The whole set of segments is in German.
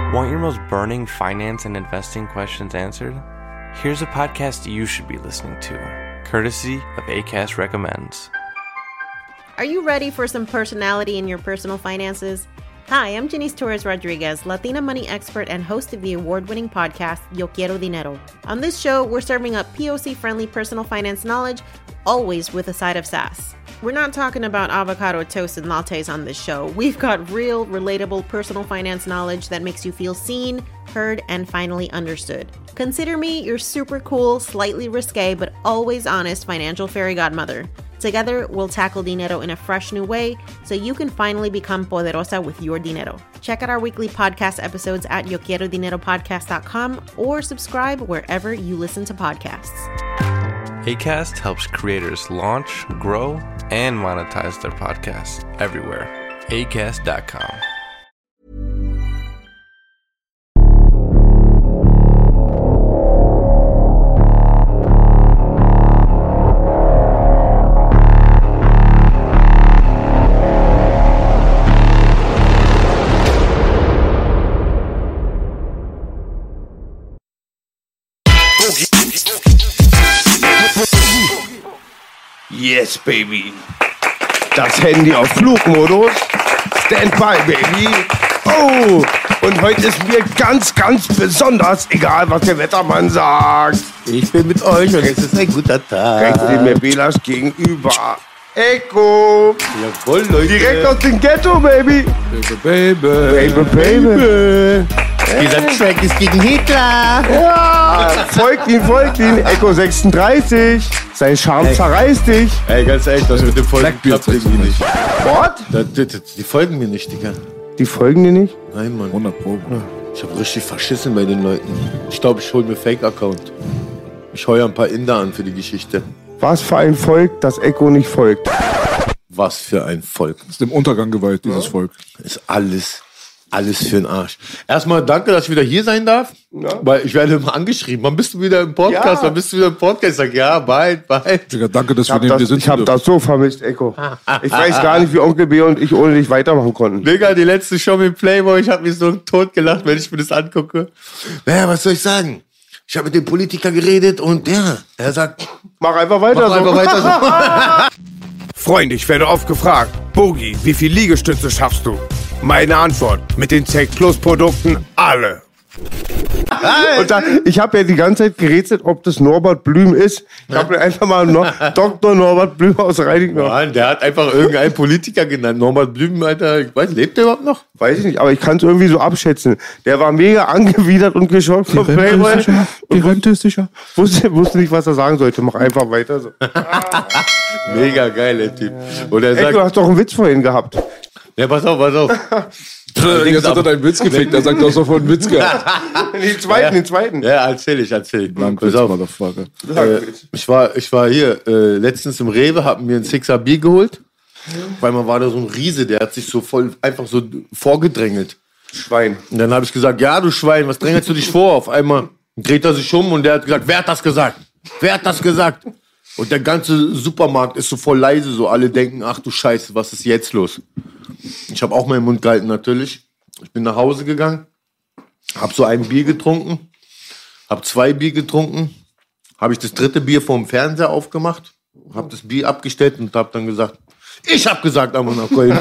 Want your most burning finance and investing questions answered? Here's a podcast you should be listening to, courtesy of Acast Recommends. Are you ready for some personality in your personal finances? Hi, I'm Janice Torres Rodriguez, Latina money expert and host of the award-winning podcast, Yo Quiero Dinero. On this show, we're serving up POC-friendly personal finance knowledge, always with a side of sass. We're not talking about avocado toast and lattes on this show. We've got real, relatable personal finance knowledge that makes you feel seen, heard, and finally understood. Consider me your super cool, slightly risque, but always honest financial fairy godmother. Together, we'll tackle dinero in a fresh new way so you can finally become poderosa with your dinero. Check out our weekly podcast episodes at yoquierodineropodcast.com or subscribe wherever you listen to podcasts. Acast helps creators launch, grow, and monetize their podcasts everywhere. Acast.com. Yes, baby. Das Handy auf Flugmodus. Standby, baby. Oh, und heute ist mir ganz, ganz besonders egal, was der Wettermann sagt. Ich bin mit euch und es ist ein guter Tag. Rechts steht mir Belas gegenüber. Echo. Jawohl, Leute. Direkt aus dem Ghetto, baby. Baby. Dieser Track ist gegen Hitler. Ja, folgt ihn. Echo 36. Sein Charme zerreißt dich. Ey, ganz ehrlich, das mit dem Folgen klappt irgendwie nicht. What? Die folgen mir nicht, Digga. Die folgen dir nicht? Nein, Mann. 100%. Ich hab richtig verschissen bei den Leuten. Ich glaube, ich hol mir Fake-Account. Ich heuer ein paar Inder an für die Geschichte. Was für ein Volk, das Echo nicht folgt. Was für ein Volk. Ist dem Untergang geweiht, dieses Volk. Ist alles für den Arsch. Erstmal danke, dass ich wieder hier sein darf. Ja. Weil ich werde immer angeschrieben. Wann bist du wieder im Podcast? Wann bist du wieder im Podcast? Ich sag, ja, bald. Digga, danke, dass wir neben dir sind. Ich hab das so vermisst, Echo. Ich weiß gar nicht, wie Onkel B und ich ohne dich weitermachen konnten. Digga, die letzte Show mit Playboy, ich hab mich so tot gelacht, wenn ich mir das angucke. Naja, was soll ich sagen? Ich habe mit dem Politiker geredet und ja, er sagt, mach einfach weiter so. Freunde, ich werde oft gefragt, Boogie, wie viel Liegestütze schaffst du? Meine Antwort, mit den Tech Plus Produkten alle. Und ich habe ja die ganze Zeit gerätselt, ob das Norbert Blüm ist. Ich habe mir einfach mal Dr. Norbert Blüm aus Reinickendorf. Mann, der hat einfach irgendeinen Politiker genannt. Norbert Blüm, Alter, ich weiß, lebt der überhaupt noch? Weiß ich nicht, aber ich kann es irgendwie so abschätzen. Der war mega angewidert und geschockt von Playboy. Die Rente ist sicher. Wusste nicht, was er sagen sollte. Mach einfach weiter so. Mega geil, der Typ. Und er sagt, du hast doch einen Witz vorhin gehabt. Ja, pass auf. Jetzt hat er deinen Witz gefickt, er sagt, du hast doch vorhin einen Witz gehabt. Den zweiten. Ja, erzähl ich. Pass auf, Motherfucker. Ich war hier letztens im Rewe, hab mir ein Sixer Bier geholt. Weil man war da so ein Riese, der hat sich so voll einfach so vorgedrängelt. Schwein. Und dann habe ich gesagt, ja, du Schwein, was drängelst du dich vor? Auf einmal dreht er sich um und der hat gesagt, wer hat das gesagt? Und der ganze Supermarkt ist so voll leise, so alle denken, ach du Scheiße, was ist jetzt los? Ich habe auch meinen Mund gehalten natürlich. Ich bin nach Hause gegangen, habe so ein Bier getrunken, habe 2 Bier getrunken, habe ich das 3. Bier vorm Fernseher aufgemacht, habe das Bier abgestellt und habe dann gesagt, ich habe gesagt, aber nach Köln.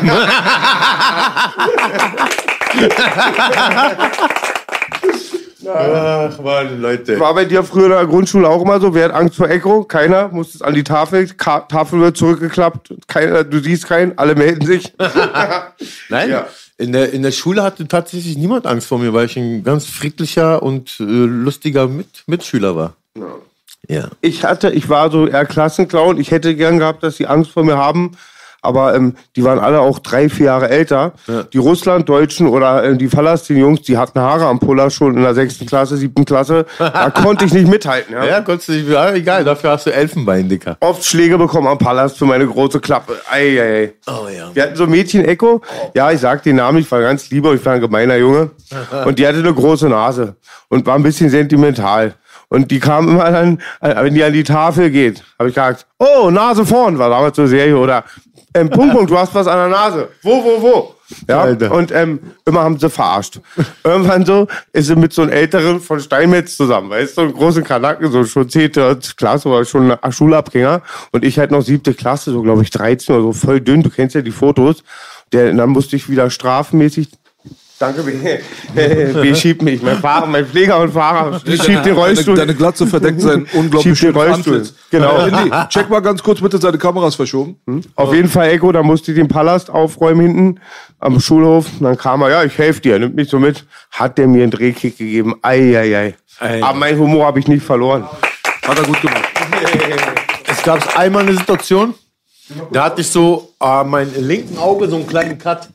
Ach man, Leute. War bei dir früher in der Grundschule auch immer so? Wer hat Angst vor Echo? Keiner. Musstest an die Tafel. Tafel wird zurückgeklappt. Keiner, du siehst keinen. Alle melden sich. Nein, ja. In der Schule hatte tatsächlich niemand Angst vor mir, weil ich ein ganz friedlicher und lustiger Mitschüler war. Ja. Ich war so eher Klassenclown. Ich hätte gern gehabt, dass sie Angst vor mir haben. Aber die waren alle auch 3-4 Jahre älter. Ja. Die Russlanddeutschen oder die Palästin-Jungs, die hatten Haare am Puller schon in der 6. Klasse, 7. Klasse. Da konnte ich nicht mithalten. Ja, konntest du nicht. Ja, egal, dafür hast du Elfenbein, Dicker. Oft Schläge bekommen am Palast für meine große Klappe. Ei. Oh ja. Wir hatten so ein Mädchen, Echo. Ja, ich sag den Namen, ich war ganz lieber, ich war ein gemeiner Junge. Und die hatte eine große Nase und war ein bisschen sentimental. Und die kam immer dann, wenn die an die Tafel geht, habe ich gesagt, oh, Nase vorn, war damals so eine Serie, oder Punkt, du hast was an der Nase. Wo? Ja, Alter. Und immer haben sie verarscht. Irgendwann so ist sie mit so einem Älteren von Steinmetz zusammen, weißt du, so einen großen Kanaken, so schon 10. Klasse oder schon ein Schulabgänger. Und ich halt noch 7. Klasse, so glaube ich 13 oder so, voll dünn, du kennst ja die Fotos. Dann musste ich wieder strafmäßig, danke, B schiebt mich, mein Pfleger und Fahrer schiebt den Rollstuhl. Deine Glatze verdeckt seinen unglaublich schönen Antlitz. Genau. Indy, check mal ganz kurz bitte, seine Kamera ist verschoben. Auf jeden Fall, Echo, da musste ich den Palast aufräumen hinten am Schulhof. Und dann kam er, ja, ich helfe dir, nimmt mich so mit. Hat der mir einen Drehkick gegeben. Ei. Aber mein Humor habe ich nicht verloren. Hat er gut gemacht. Es gab einmal eine Situation, da hatte ich so mein linken Auge so einen kleinen Cut.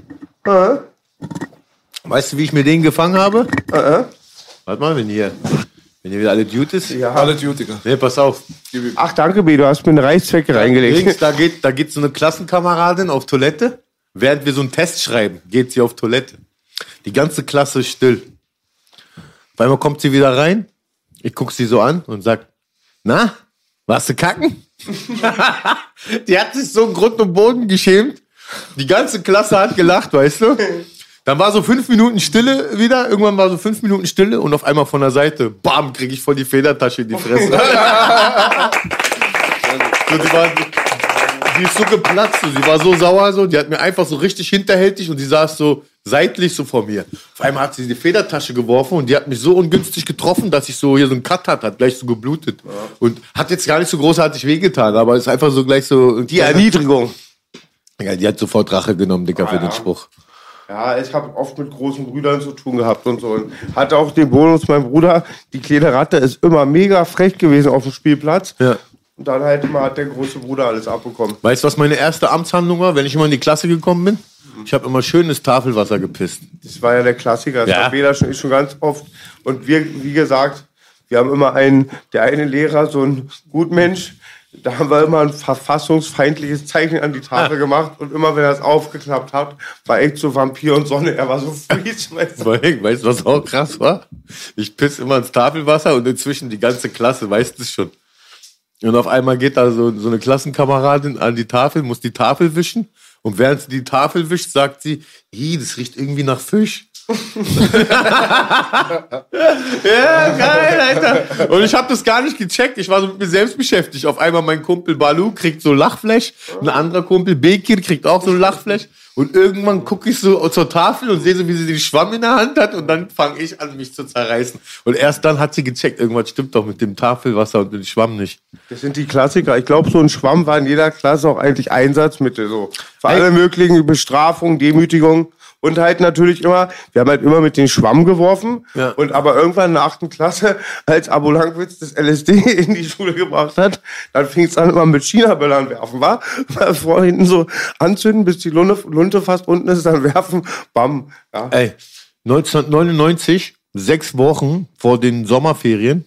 Weißt du, wie ich mir den gefangen habe? Warte mal, wenn ihr wieder alle Dude ist. Ja. Alle Duty. Nee, pass auf. Ach, danke, B, du hast mir eine Reißzwecke reingelegt. Links, da geht so eine Klassenkameradin auf Toilette. Während wir so einen Test schreiben, geht sie auf Toilette. Die ganze Klasse ist still. Auf einmal kommt sie wieder rein. Ich gucke sie so an und sag, na, warst du kacken? Die hat sich so in Grund und Boden geschämt. Die ganze Klasse hat gelacht, weißt du? Dann war so 5 Minuten Stille wieder. Irgendwann war so 5 Minuten Stille und auf einmal von der Seite, bam, kriege ich voll die Federtasche in die Fresse. So, die ist so geplatzt, so. Sie war so sauer, so. Die hat mir einfach so richtig hinterhältig und die saß so seitlich so vor mir. Auf einmal hat sie die Federtasche geworfen und die hat mich so ungünstig getroffen, dass ich so hier so einen Cut hatte, hat gleich so geblutet. Ja. Und hat jetzt gar nicht so großartig wehgetan, aber ist einfach so gleich so... Die Erniedrigung. Ja, die hat sofort Rache genommen, Dicker, für den Spruch. Ja, ich habe oft mit großen Brüdern zu tun gehabt und so. Und hatte auch den Bonus, mein Bruder, die kleine Ratte ist immer mega frech gewesen auf dem Spielplatz. Ja. Und dann halt immer hat der große Bruder alles abbekommen. Weißt du, was meine erste Amtshandlung war, wenn ich immer in die Klasse gekommen bin? Ich habe immer schönes Tafelwasser gepisst. Das war ja der Klassiker. Das hat Bela schon ganz oft. Und wir, wie gesagt, wir haben immer der eine Lehrer, so ein Gutmensch, da haben wir immer ein verfassungsfeindliches Zeichen an die Tafel gemacht. Und immer, wenn er es aufgeklappt hat, war echt so Vampir und Sonne. Er war so fies. Weißt du, was auch krass war? Ich pisse immer ins Tafelwasser und inzwischen die ganze Klasse weiß das schon. Und auf einmal geht da so eine Klassenkameradin an die Tafel, muss die Tafel wischen. Und während sie die Tafel wischt, sagt sie, das riecht irgendwie nach Fisch. Ja, geil, Alter. Und ich habe das gar nicht gecheckt. Ich war so mit mir selbst beschäftigt. Auf einmal mein Kumpel Balu kriegt so Lachflash. Ein anderer Kumpel Bekir kriegt auch so ein Lachflash. Und irgendwann gucke ich so zur Tafel und sehe so, wie sie den Schwamm in der Hand hat. Und dann fange ich an, mich zu zerreißen. Und erst dann hat sie gecheckt, irgendwas stimmt doch mit dem Tafelwasser und dem Schwamm nicht. Das sind die Klassiker. Ich glaube, so ein Schwamm war in jeder Klasse auch eigentlich Einsatzmittel. So. Für alle möglichen Bestrafungen, Demütigungen. Und halt natürlich immer, wir haben halt immer mit den Schwamm geworfen. Ja. Und aber irgendwann in der 8. Klasse, als Abo Langwitz das LSD in die Schule gebracht hat, dann fing es an immer mit China-Böllern werfen, war? Vor hinten so anzünden, bis die Lunte fast unten ist, dann werfen, bam. Ja. Ey, 1999, 6 Wochen vor den Sommerferien,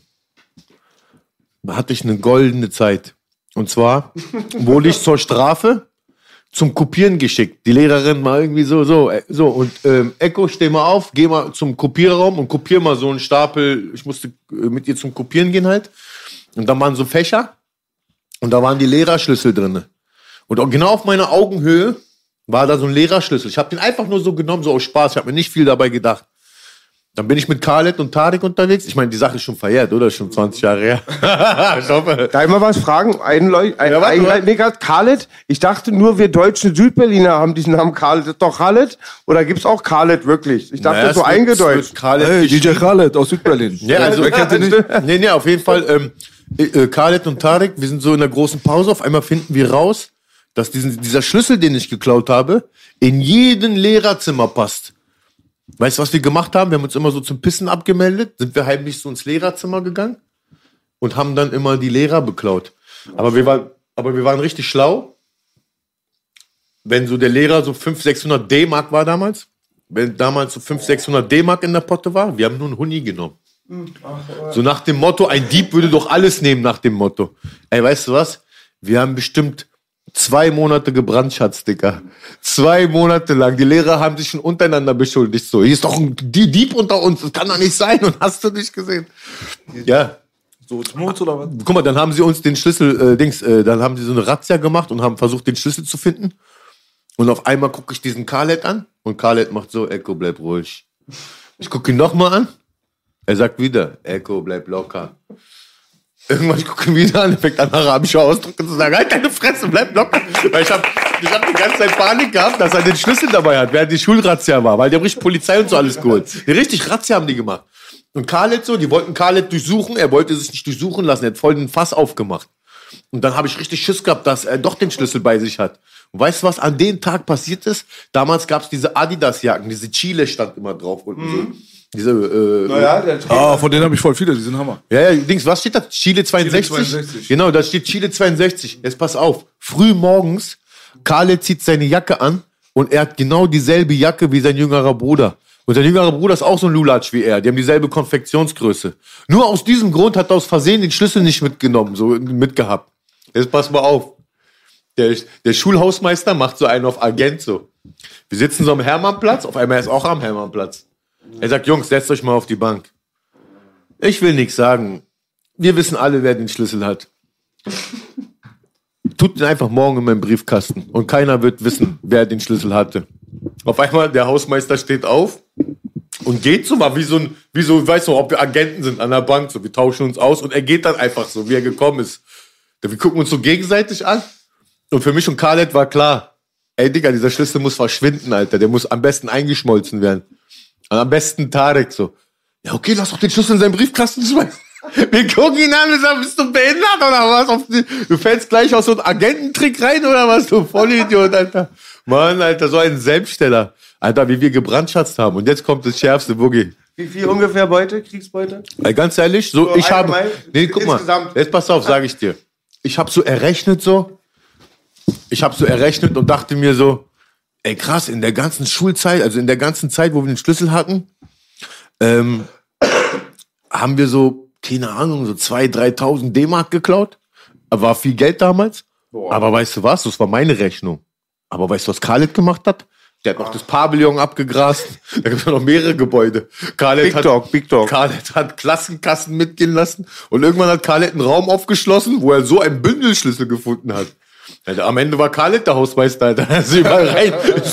hatte ich eine goldene Zeit. Und zwar wurde ich zur Strafe zum Kopieren geschickt. Die Lehrerin mal irgendwie so. Und Echo, steh mal auf, geh mal zum Kopierraum und kopier mal so einen Stapel. Ich musste mit ihr zum Kopieren gehen halt. Und dann waren so Fächer und da waren die Lehrerschlüssel drin. Und auch genau auf meiner Augenhöhe war da so ein Lehrerschlüssel. Ich habe den einfach nur so genommen, so aus Spaß. Ich habe mir nicht viel dabei gedacht. Dann bin ich mit Khaled und Tarek unterwegs. Ich meine, die Sache ist schon verjährt, oder? Schon 20 Jahre her. Ich hoffe. Darf ich mal was fragen? Khaled? Ich dachte nur, wir deutschen Südberliner haben diesen Namen Khaled. Ist doch Khaled? Oder gibt's auch Khaled wirklich? Ich dachte, so eingedeutscht. Hey, DJ Khaled aus Südberlin. Ja, also, wer kennt den nicht? Nee, auf jeden Fall. Khaled und Tarek, wir sind so in der großen Pause. Auf einmal finden wir raus, dass dieser Schlüssel, den ich geklaut habe, in jeden Lehrerzimmer passt. Weißt du, was wir gemacht haben? Wir haben uns immer so zum Pissen abgemeldet, sind wir heimlich so ins Lehrerzimmer gegangen und haben dann immer die Lehrer beklaut. Aber wir waren richtig schlau. Wenn so der Lehrer so 500-600 D-Mark war damals, wenn damals so 500-600 D-Mark in der Potte war, wir haben nur einen Huni genommen. So nach dem Motto, ein Dieb würde doch alles nehmen nach dem Motto. Ey, weißt du was? Wir haben bestimmt 2 Monate gebrandschatzt, Digga. 2 Monate lang. Die Lehrer haben sich schon untereinander beschuldigt. So, hier ist doch ein Dieb unter uns. Das kann doch nicht sein. Und hast du nicht gesehen? Ja. So Mut oder was? Guck mal, dann haben sie uns den Schlüssel, dann haben sie so eine Razzia gemacht und haben versucht, den Schlüssel zu finden. Und auf einmal gucke ich diesen Khaled an. Und Khaled macht so, Eko, bleib ruhig. Ich gucke ihn nochmal an. Er sagt wieder, Eko, bleib locker. Irgendwann, ich gucke ihn wieder an, er fängt an, arabische Ausdrücke zu sagen, halt deine Fresse, bleib locker. Weil ich hab die ganze Zeit Panik gehabt, dass er den Schlüssel dabei hat, während die Schulrazzia war, weil die haben richtig Polizei und so alles geholt. Die richtig Razzia haben die gemacht. Und Khaled so, die wollten Khaled durchsuchen, er wollte sich nicht durchsuchen lassen, er hat voll den Fass aufgemacht. Und dann habe ich richtig Schiss gehabt, dass er doch den Schlüssel bei sich hat. Und weißt du, was an dem Tag passiert ist? Damals gab es diese Adidas-Jacken, diese Chile stand immer drauf unten so. Diese, von denen habe ich voll viele, die sind Hammer. Ja, Dings, was steht da? Chile 62? Chile 62. Genau, da steht Chile 62. Jetzt pass auf, früh morgens, Khaled zieht seine Jacke an und er hat genau dieselbe Jacke wie sein jüngerer Bruder. Und sein jüngerer Bruder ist auch so ein Lulatsch wie er. Die haben dieselbe Konfektionsgröße. Nur aus diesem Grund hat er aus Versehen den Schlüssel nicht mitgenommen, so mitgehabt. Jetzt pass mal auf. Der Schulhausmeister macht so einen auf Agent so. Wir sitzen so am Hermannplatz, auf einmal ist er auch am Hermannplatz. Er sagt, Jungs, setzt euch mal auf die Bank. Ich will nichts sagen. Wir wissen alle, wer den Schlüssel hat. Tut ihn einfach morgen in meinen Briefkasten. Und keiner wird wissen, wer den Schlüssel hatte. Auf einmal, der Hausmeister steht auf und geht so mal wie so, weißt du, ob wir Agenten sind an der Bank. So, wir tauschen uns aus und er geht dann einfach so, wie er gekommen ist. Wir gucken uns so gegenseitig an. Und für mich und Khaled war klar, ey Digga, dieser Schlüssel muss verschwinden, Alter. Der muss am besten eingeschmolzen werden. Und am besten Tarek so, ja okay, lass doch den Schlüssel in seinen Briefkasten schmeißen. Wir gucken ihn an und sagen, bist du behindert oder was? Du fällst gleich aus so einem Agententrick rein oder was? Du Vollidiot, Alter. Mann, Alter, so ein Selbststeller. Alter, wie wir gebrandschatzt haben. Und jetzt kommt das schärfste Boogie. Wie viel ungefähr Beute, Kriegsbeute? Ganz ehrlich, so ich habe... Nee, guck mal, jetzt pass auf, sage ich dir. Ich habe so errechnet und dachte mir so, ey krass, in der ganzen Schulzeit, also in der ganzen Zeit, wo wir den Schlüssel hatten, haben wir so, keine Ahnung, so 2.000, 3.000 D-Mark geklaut. War viel Geld damals. Boah. Aber weißt du was, das war meine Rechnung. Aber weißt du, was Khaled gemacht hat? Der hat noch das Pavillon abgegrast. Da gibt es noch mehrere Gebäude. Big Talk. Khaled hat Klassenkassen mitgehen lassen. Und irgendwann hat Khaled einen Raum aufgeschlossen, wo er so einen Bündelschlüssel gefunden hat. Alter, am Ende war Khaled der Hausmeister, Alter. Er ist überall rein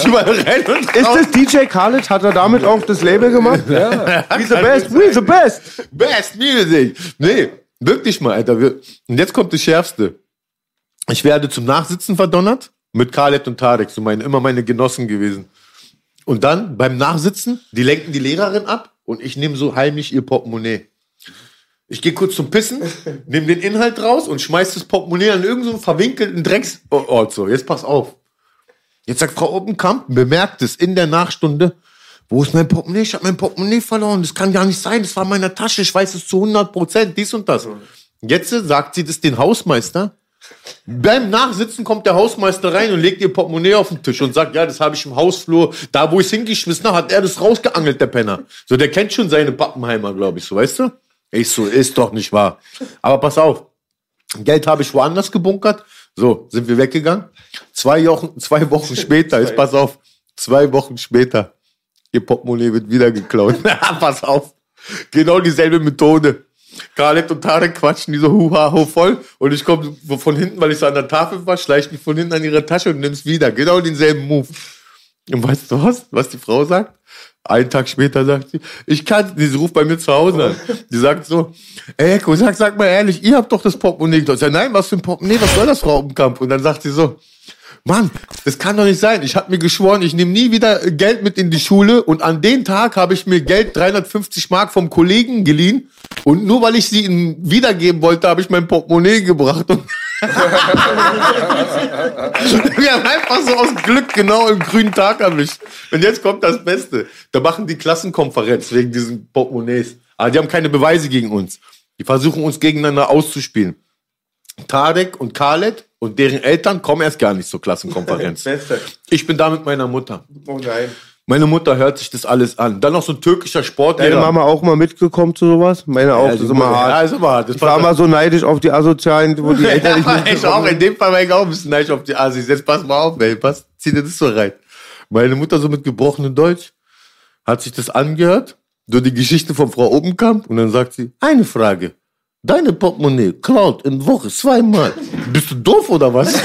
und raus. Ist das DJ Khaled? Hat er damit auch das Label gemacht? Ja. We the best. Best music. Nee, wirklich mal, Alter. Und jetzt kommt das Schärfste. Ich werde zum Nachsitzen verdonnert. Mit Khaled und Tarek, so immer meine Genossen gewesen. Und dann beim Nachsitzen, die lenken die Lehrerin ab und ich nehme so heimlich ihr Portemonnaie. Ich gehe kurz zum Pissen, nehme den Inhalt raus und schmeiß das Portemonnaie an irgendeinen verwinkelten Drecksort. So, jetzt pass auf. Jetzt sagt Frau Oppenkamp, bemerkt es in der Nachstunde, wo ist mein Portemonnaie? Ich habe mein Portemonnaie verloren. Das kann gar nicht sein, das war in meiner Tasche. Ich weiß es zu 100%, dies und das. Jetzt sagt sie das den Hausmeister. Beim Nachsitzen kommt der Hausmeister rein und legt ihr Portemonnaie auf den Tisch und sagt, ja, das habe ich im Hausflur, da wo ich es hingeschmissen habe, hat er das rausgeangelt, der Penner. So, der kennt schon seine Pappenheimer, glaube ich, so, weißt du? Ich so, ist doch nicht wahr. Aber pass auf, Geld habe ich woanders gebunkert. So, sind wir weggegangen. 2 Wochen später, jetzt pass auf, 2 Wochen später, ihr Portemonnaie wird wieder geklaut. Pass auf, genau dieselbe Methode. Khaled und Tarek quatschen die so huha voll und ich komme von hinten, weil ich so an der Tafel war, schleicht mich von hinten an ihre Tasche und nimm's wieder. Genau denselben Move. Und weißt du was die Frau sagt? Einen Tag später sagt sie, sie ruft bei mir zu Hause an. Die sagt so, ey Eko, sag mal ehrlich, ihr habt doch das Portemonnaie. Ich sag, nein, was für ein Portemonnaie, was soll das, Frau Oppenkamp? Und dann sagt sie so, Mann, das kann doch nicht sein. Ich habe mir geschworen, ich nehme nie wieder Geld mit in die Schule und an den Tag habe ich mir Geld, 350 Mark vom Kollegen geliehen und nur weil ich sie ihm wiedergeben wollte, habe ich mein Portemonnaie gebracht. Und wir haben einfach so aus Glück genau im grünen Tag erwischt. Und jetzt kommt das Beste. Da machen die Klassenkonferenz wegen diesen Portemonnaies. Aber die haben keine Beweise gegen uns. Die versuchen uns gegeneinander auszuspielen. Tarek und Khaled und deren Eltern kommen erst gar nicht zur Klassenkonferenz. Ich bin da mit meiner Mutter. Oh nein. Meine Mutter hört sich das alles an. Dann noch so ein türkischer Sportlehrer. Deine Mama auch mal mitgekommen zu sowas? Meine auch, das ist immer hart. Ja, ist immer hart. Ich war mal so neidisch auf die Asozialen, wo die Eltern nicht mitgekommen ich auch. In dem Fall war ich auch ein bisschen neidisch auf die Assis. Jetzt pass mal auf, ey. Zieh dir das so rein. Meine Mutter so mit gebrochenem Deutsch hat sich das angehört, so die Geschichte von Frau Obenkamp, und dann sagt sie, eine Frage. Deine Portemonnaie klaut in Woche 2-mal. Bist du doof oder was?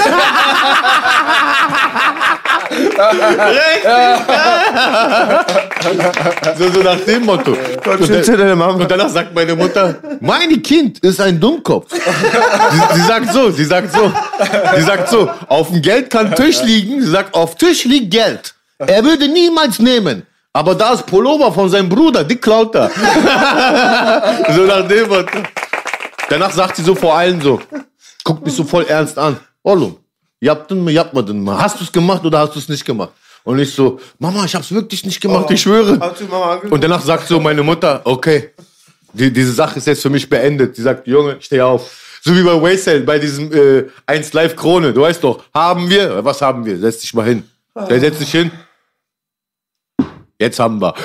so nach dem Motto. Und danach sagt meine Mutter, mein Kind ist ein Dummkopf. Sie sagt so, auf dem Geld kann Tisch liegen. Sie sagt, auf Tisch liegt Geld. Er würde niemals nehmen. Aber da ist Pullover von seinem Bruder, die klaut er. So nach dem Motto. Danach sagt sie so vor allen so, guckt mich so voll ernst an. Ollum, jabt man denn mal. Hast du es gemacht oder hast du es nicht gemacht? Und ich so, Mama, ich hab's wirklich nicht gemacht, ich schwöre. Und danach sagt so meine Mutter, okay, diese Sache ist jetzt für mich beendet. Sie sagt, Junge, steh auf. So wie bei Waysale, bei diesem 1 Live Krone. Du weißt doch, haben wir? Was haben wir? Setz dich mal hin. Der setzt sich hin. Jetzt haben wir.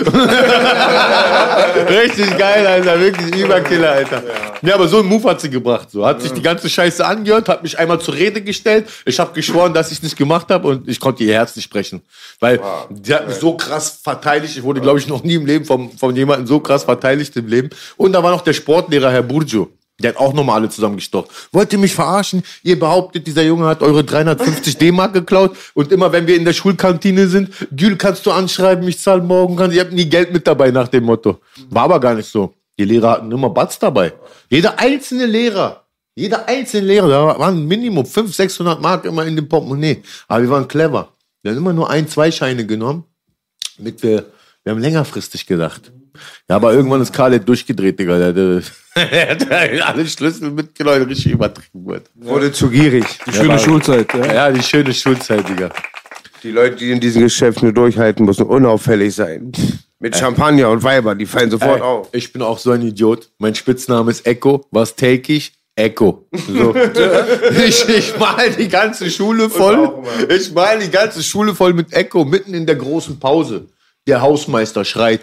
Richtig geil, Alter. Wirklich Überkiller, Alter. Ja, aber so einen Move hat sie gebracht. So hat sich die ganze Scheiße angehört, hat mich einmal zur Rede gestellt. Ich habe geschworen, dass ich nicht gemacht habe, und ich konnte ihr Herz nicht sprechen. Weil die hat mich so krass verteidigt. Ich wurde, glaube ich, noch nie im Leben von jemandem so krass verteidigt im Leben. Und da war noch der Sportlehrer, Herr Burjo. Der hat auch nochmal alle zusammengestocht. Wollt ihr mich verarschen? Ihr behauptet, dieser Junge hat eure 350 D-Mark geklaut. Und immer, wenn wir in der Schulkantine sind, Gül, kannst du anschreiben, ich zahle morgen. Ihr habt nie Geld mit dabei nach dem Motto. War aber gar nicht so. Die Lehrer hatten immer Batz dabei. Jeder einzelne Lehrer, da waren Minimum 500, 600 Mark immer in dem Portemonnaie. Aber wir waren clever. Wir haben immer nur 1, 2 Scheine genommen. Wir haben längerfristig gedacht. Ja, aber irgendwann ist Khaled durchgedreht, Digga. Der hat alle Schlüssel mitgenommen, richtig übertrieben wird. Wurde zu gierig. Die schöne Schulzeit, ja. Ja, die schöne Schulzeit, Digga. Die Leute, die in diesem Geschäft nur durchhalten, müssen unauffällig sein. Mit Champagner und Weiber, die fallen sofort auf. Ich bin auch so ein Idiot. Mein Spitzname ist Echo. Was take ich? Echo. So. Ich mal die ganze Schule voll. Mit Echo, mitten in der großen Pause. Der Hausmeister schreit,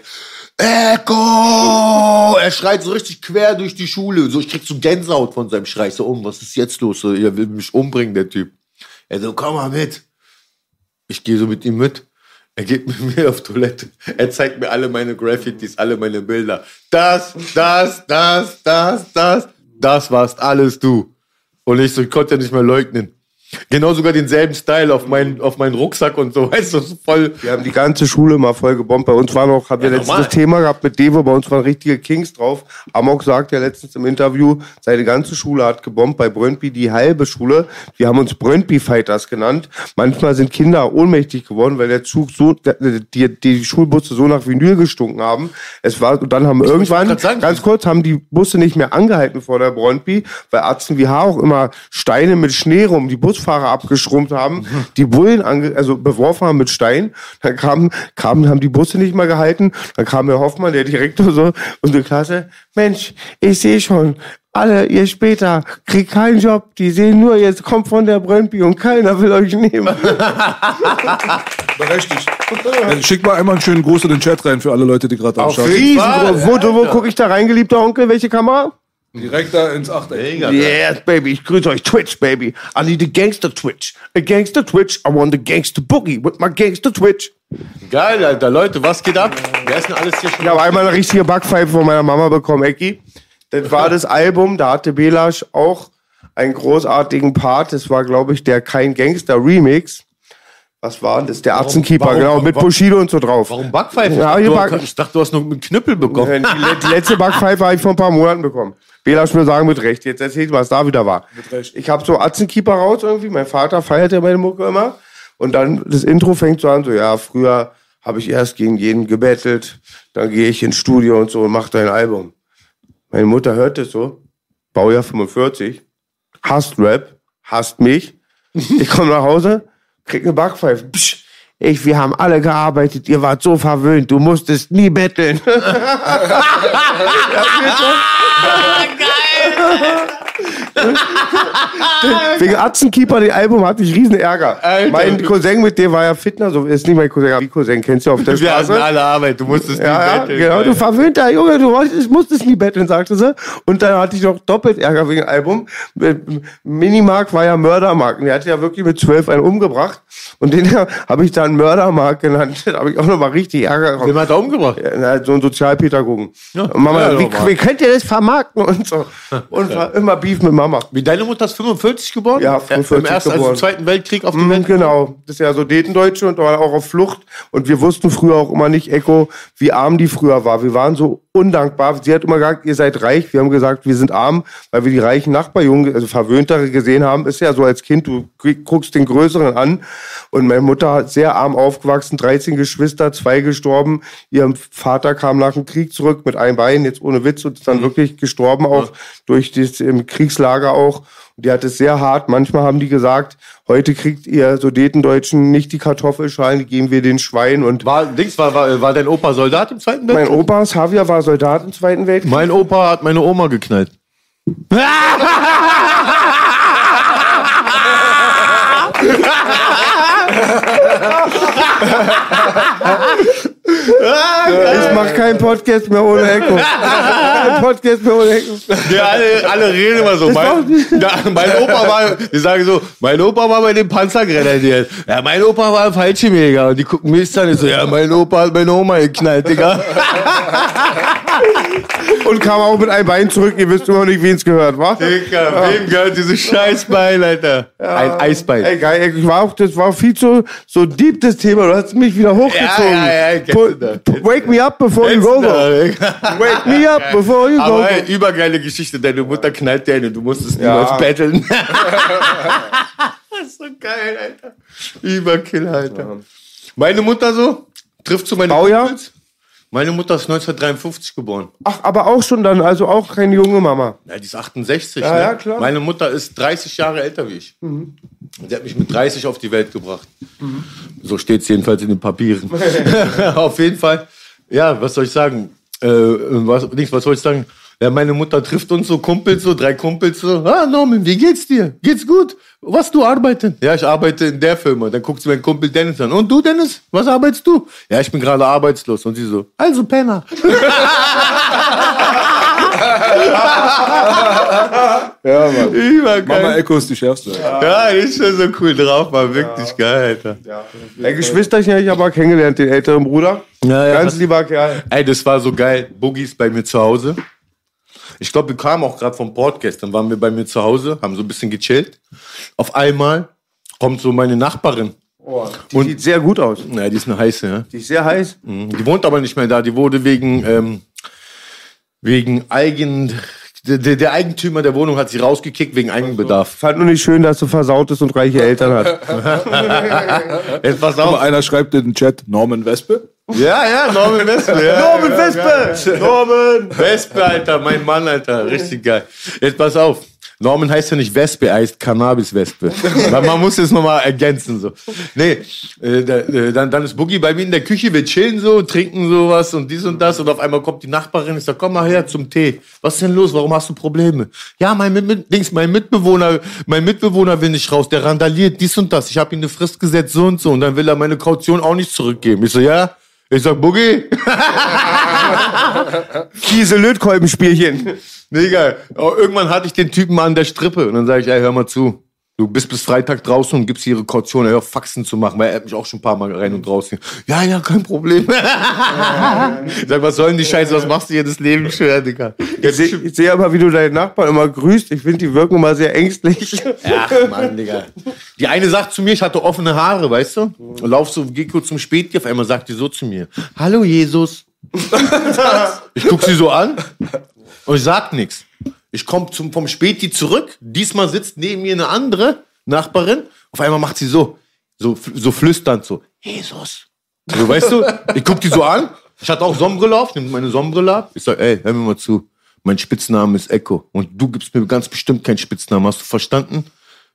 Echo! Er schreit so richtig quer durch die Schule. So, ich krieg so Gänsehaut von seinem Schrei. So, was ist jetzt los? So, er will mich umbringen, der Typ. Er so, komm mal mit. Ich gehe so mit ihm mit. Er geht mit mir auf Toilette. Er zeigt mir alle meine Graffitis, alle meine Bilder. Das warst alles du. Und ich so, ich konnte ja nicht mehr leugnen. Genau sogar denselben Style auf meinen Rucksack und so, weißt du, voll. Wir haben die ganze Schule mal voll gebombt. Bei uns war noch, haben wir letztens das Thema gehabt mit Devo, bei uns waren richtige Kings drauf. Amok sagt ja letztens im Interview, seine ganze Schule hat gebombt, bei Brøndby die halbe Schule. Wir haben uns Brøndby Fighters genannt. Manchmal sind Kinder ohnmächtig geworden, weil der Zug so, die Schulbusse so nach Vinyl gestunken haben. Und dann haben irgendwann, ganz kurz, haben die Busse nicht mehr angehalten vor der Brøndby, weil Atzen wie Haar auch immer Steine mit Schnee rum, die Busfahrer abgeschrumpft haben, die Bullen beworfen haben mit Steinen, dann haben die Busse nicht mehr gehalten, dann kam der Hoffmann, der Direktor so, unsere Klasse, Mensch, ich sehe schon, alle, ihr später, kriegt keinen Job, die sehen nur, jetzt kommt von der Brøndby und keiner will euch nehmen. Berechtigt. Schick mal einmal einen schönen Gruß in den Chat rein für alle Leute, die gerade anschauen. Wo gucke ich da rein, geliebter Onkel, welche Kamera? Direkt da ins Achteck. Yes, baby. Ich grüße euch. Twitch, baby. I need a gangster Twitch. A gangster Twitch. I want a gangster Boogie with my gangster Twitch. Geil, Alter. Leute, was geht ab? Wer ist denn alles hier schon? Ich habe einmal eine richtige Backpfeife von meiner Mama bekommen, Ecki. Das war das Album. Da hatte Belasch auch einen großartigen Part. Das war, glaube ich, der Kein Gangster Remix. Was war denn das? Der Arzenkeeper, genau, mit Bushido und so drauf. Warum Backpfeife? Ja, ich dachte, du hast noch einen Knüppel bekommen. Die letzte Backpfeife habe ich vor ein paar Monaten bekommen. Belasch mir sagen, mit Recht. Jetzt erzählt, was da wieder war. Mit Recht. Ich habe so Arzenkeeper raus irgendwie. Mein Vater feiert ja meine Mucke immer. Und dann, das Intro fängt so an, so, ja, früher habe ich erst gegen jeden gebettelt. Dann gehe ich ins Studio und so und mache dein Album. Meine Mutter hört das so. Baujahr 45. Hasst Rap. Hasst mich. Ich komme nach Hause. Krieg eine Backpfeife. Psch, wir haben alle gearbeitet, ihr wart so verwöhnt, du musstest nie betteln. Geil! Wegen Atzenkeeper, das Album hatte ich riesen Ärger. Alter. Mein Cousin, mit dem war ja Fitner, so ist nicht mein Cousin, aber Cousin, kennst du auf der Straße? Wir hatten alle Arbeit, du musstest nie betteln. Genau, du verwöhnter Junge, du musstest nie betteln, sagte sie. Und dann hatte ich noch doppelt Ärger wegen Album. Minimark war ja Mördermark. Und der hat ja wirklich mit 12 einen umgebracht. Und den habe ich dann Mördermark genannt. Da habe ich auch noch mal richtig Ärger gehabt. Wen hat er umgebracht? Ja, so ein Sozialpädagogen. Ja. Mama, wie könnt ihr das vermarkten und so? Und war immer Beef mit Mama. Wie deine Mutter ist 45 geboren? Ja, 45 Im Ersten, geboren. Also im Zweiten Weltkrieg auf die Welt? Genau. Das ist ja so Sudetendeutsche und war auch auf Flucht. Und wir wussten früher auch immer nicht, Echo, wie arm die früher war. Wir waren so undankbar. Sie hat immer gesagt, ihr seid reich. Wir haben gesagt, wir sind arm, weil wir die reichen Nachbarjungen, also Verwöhntere gesehen haben. Ist ja so als Kind, du guckst den Größeren an. Und meine Mutter hat sehr arm aufgewachsen, 13 Geschwister, 2 gestorben. Ihr Vater kam nach dem Krieg zurück mit einem Bein, jetzt ohne Witz, und ist dann wirklich gestorben, auch durch das im Kriegslager auch. Und die hat es sehr hart. Manchmal haben die gesagt, heute kriegt ihr Sudetendeutschen nicht die Kartoffelschalen, die geben wir den Schwein. Und war dein Opa Soldat im Zweiten Weltkrieg? Mein Opa, Xavier, war Soldat im Zweiten Weltkrieg. Mein Opa hat meine Oma geknallt. Ich mach keinen Podcast mehr ohne Echo. Kein Podcast mehr ohne Echo. Ja, alle reden immer so. Mein Opa war, die sagen so, mein Opa war bei den Panzergrenadieren. Ja, mein Opa war ein Fallschirmjäger. Und die gucken mich dann so, ja, mein Opa hat meine Oma geknallt, Digga. Und kam auch mit einem Bein zurück, ihr wisst immer nicht, wen es gehört, wa? Digga, wem gehört dieses Scheißbein, Alter? Ja. Ein Eisbein. Ey, geil, das war viel zu so deep, das Thema. Du hast mich wieder hochgezogen. Wake me up before you go. Wake me up before you go. Aber hey, übergeile Geschichte. Deine Mutter knallt dir und du musstest niemals betteln. Das ist so geil, Alter. Überkill, Alter. Ja. Meine Mutter so, trifft zu meinen Kumpels. Meine Mutter ist 1953 geboren. Ach, aber auch schon dann, also auch keine junge Mama. Ja, die ist 68. Ja, ne? ja, klar. Meine Mutter ist 30 Jahre älter wie ich. Mhm. Die hat mich mit 30 auf die Welt gebracht. Mhm. So steht es jedenfalls in den Papieren. Auf jeden Fall. Ja, was soll ich sagen? Was soll ich sagen? Ja, meine Mutter trifft uns so Kumpels, so 3 Kumpels so. Ah, Norman, wie geht's dir? Geht's gut? Was, du arbeitest? Ja, ich arbeite in der Firma. Dann guckt sie meinen Kumpel Dennis an. Und du, Dennis? Was arbeitest du? Ja, ich bin gerade arbeitslos. Und sie so, also Penner. Ja, Mann. Übergeil. Mama Echo ist die schärfste. Ja, die ist schon so cool drauf, war wirklich geil, Alter. Ja. Ey, Geschwisterchen habe ich aber kennengelernt, den älteren Bruder. Ja, ganz lieber Kerl. Ey, das war so geil. Boogie ist bei mir zu Hause. Ich glaube, wir kamen auch gerade vom Podcast. Dann waren wir bei mir zu Hause, haben so ein bisschen gechillt. Auf einmal kommt so meine Nachbarin. Oh, die sieht sehr gut aus. Ja, die ist eine heiße, ja. Die ist sehr heiß. Die wohnt aber nicht mehr da. Die wurde wegen der Eigentümer der Wohnung hat sie rausgekickt wegen Eigenbedarf. Fand nur nicht schön, dass du versaut ist und reiche Eltern hat. Jetzt pass auf. Einer schreibt in den Chat, Norman Wespe. Ja, Norman Wespe. Ja. Norman Wespe! Norman! Wespe, Alter, mein Mann, Alter. Richtig geil. Jetzt pass auf. Norman heißt ja nicht Wespe, er heißt Cannabis-Wespe. Weil man muss es nochmal ergänzen. So. Nee, dann ist Boogie bei mir in der Küche, wir chillen so, trinken sowas und dies und das. Und auf einmal kommt die Nachbarin, ich sag, komm mal her zum Tee. Was ist denn los, warum hast du Probleme? Ja, mein Mitbewohner will nicht raus, der randaliert dies und das. Ich habe ihm eine Frist gesetzt, so und so. Und dann will er meine Kaution auch nicht zurückgeben. Ich so, ja? Ich sag, Boogie. Fiese Lötkolbenspielchen. Nee, egal. Irgendwann hatte ich den Typen an der Strippe. Und dann sage ich, ey, hör mal zu. Du bist bis Freitag draußen und gibst ihre Kaution. Hör auf, Faxen zu machen, weil er hat mich auch schon ein paar Mal rein und raus. Ja, kein Problem. Ich sag, was soll denn die Scheiße? Was machst du hier das Leben schwer, Digga? Ich sehe aber, wie du deinen Nachbarn immer grüßt. Ich finde, die wirken immer sehr ängstlich. Ach, Mann, Digga. Die eine sagt zu mir, ich hatte offene Haare, weißt du? Und lauf so, geh kurz zum Späti. Auf einmal sagt die so zu mir, hallo, Jesus. Ich guck sie so an. Und ich sag nichts. Ich komme vom Späti zurück. Diesmal sitzt neben mir eine andere Nachbarin. Auf einmal macht sie so flüsternd so, Jesus. So, weißt du, ich guck die so an. Ich hatte auch Sonnenbrille auf, nehme meine Sonnenbrille ab. Ich sag, ey, hör mir mal zu. Mein Spitzname ist Echo. Und du gibst mir ganz bestimmt keinen Spitznamen. Hast du verstanden?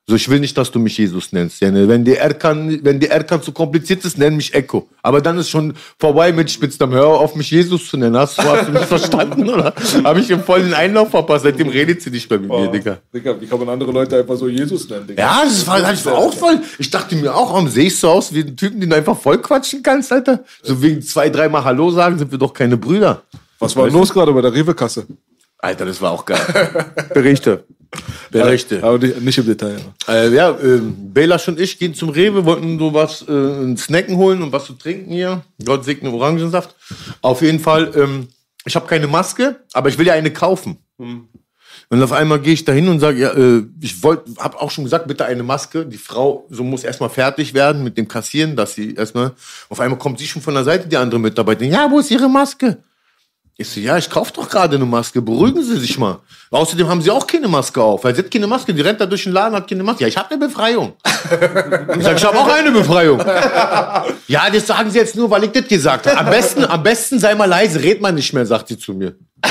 So, ich will nicht, dass du mich Jesus nennst. Ja, ne? Wenn die Erkan zu kompliziert ist, nenn mich Echo. Aber dann ist schon vorbei mit Spitznamen. Hör auf, mich Jesus zu nennen. Hast du mich verstanden, oder? Habe ich ihm voll den Einlauf verpasst. Seitdem redet sie nicht mehr mit mir, Digga. Digga, wie kann man andere Leute einfach so Jesus nennen, Digga? Ja, das war auch voll. Ich dachte mir auch, warum sehe ich so aus wie ein Typen, den du einfach voll quatschen kannst, Alter? So wegen 2-3 Mal Hallo sagen, sind wir doch keine Brüder. Was war los gerade bei der Rewe-Kasse? Alter, das war auch geil. Berichte. Aber nicht im Detail. Belasch und ich gehen zum Rewe, wollten so was, ein Snacken holen und was zu trinken hier. Gott segne Orangensaft. Auf jeden Fall, ich habe keine Maske, aber ich will ja eine kaufen. Und auf einmal gehe ich da hin und sage, ja, habe auch schon gesagt, bitte eine Maske. Die Frau so muss erstmal fertig werden mit dem Kassieren, dass sie erstmal, auf einmal kommt sie schon von der Seite, die andere Mitarbeiterin. Ja, wo ist Ihre Maske? Ich so, ja, ich kaufe doch gerade eine Maske, beruhigen Sie sich mal. Außerdem haben Sie auch keine Maske auf, weil sie hat keine Maske, die rennt da durch den Laden, hat keine Maske. Ja, ich habe eine Befreiung. Ich sag, ich habe auch eine Befreiung. Ja, das sagen Sie jetzt nur, weil ich das gesagt habe. Am besten sei mal leise, red mal nicht mehr, sagt sie zu mir.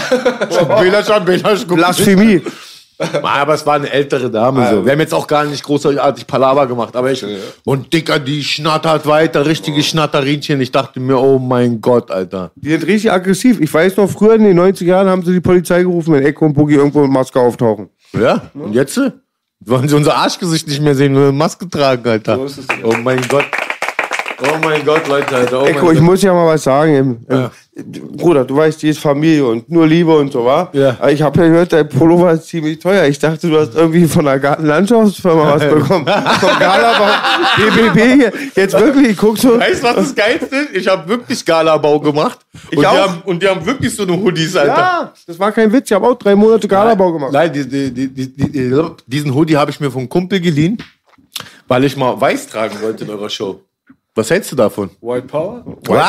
Belasch, Blasphemie. Aber es war eine ältere Dame. So. Wir haben jetzt auch gar nicht großartig Palaver gemacht, aber echt. Und Dicker, die schnattert weiter, richtige Schnatterinchen. Ich dachte mir, oh mein Gott, Alter. Die sind richtig aggressiv. Ich weiß noch, früher in den 90er Jahren haben sie die Polizei gerufen, wenn Echo und Boogie irgendwo mit Maske auftauchen. Ja, und jetzt? Wollen sie unser Arschgesicht nicht mehr sehen, nur eine Maske tragen, Alter. So ist es, ja. Oh mein Gott. Oh mein Gott, Leute, Alter. Oh Echo, ich muss ja mal was sagen. Bruder, du weißt, die ist Familie und nur Liebe und so, wa? Ja. Aber ich habe ja gehört, dein Pullover ist ziemlich teuer. Ich dachte, du hast irgendwie von der Gartenlandschaftsfirma was bekommen. Vom Galabau, BBB hier. Jetzt wirklich, ich guck so. Weißt du, was das Geilste ist? Ich habe wirklich Galabau gemacht. Und die haben wirklich so eine Hoodies, Alter. Ja, das war kein Witz. Ich habe auch 3 Monate Galabau gemacht. Nein, diesen Hoodie habe ich mir vom Kumpel geliehen, weil ich mal weiß tragen wollte in eurer Show. Was hältst du davon? White Power?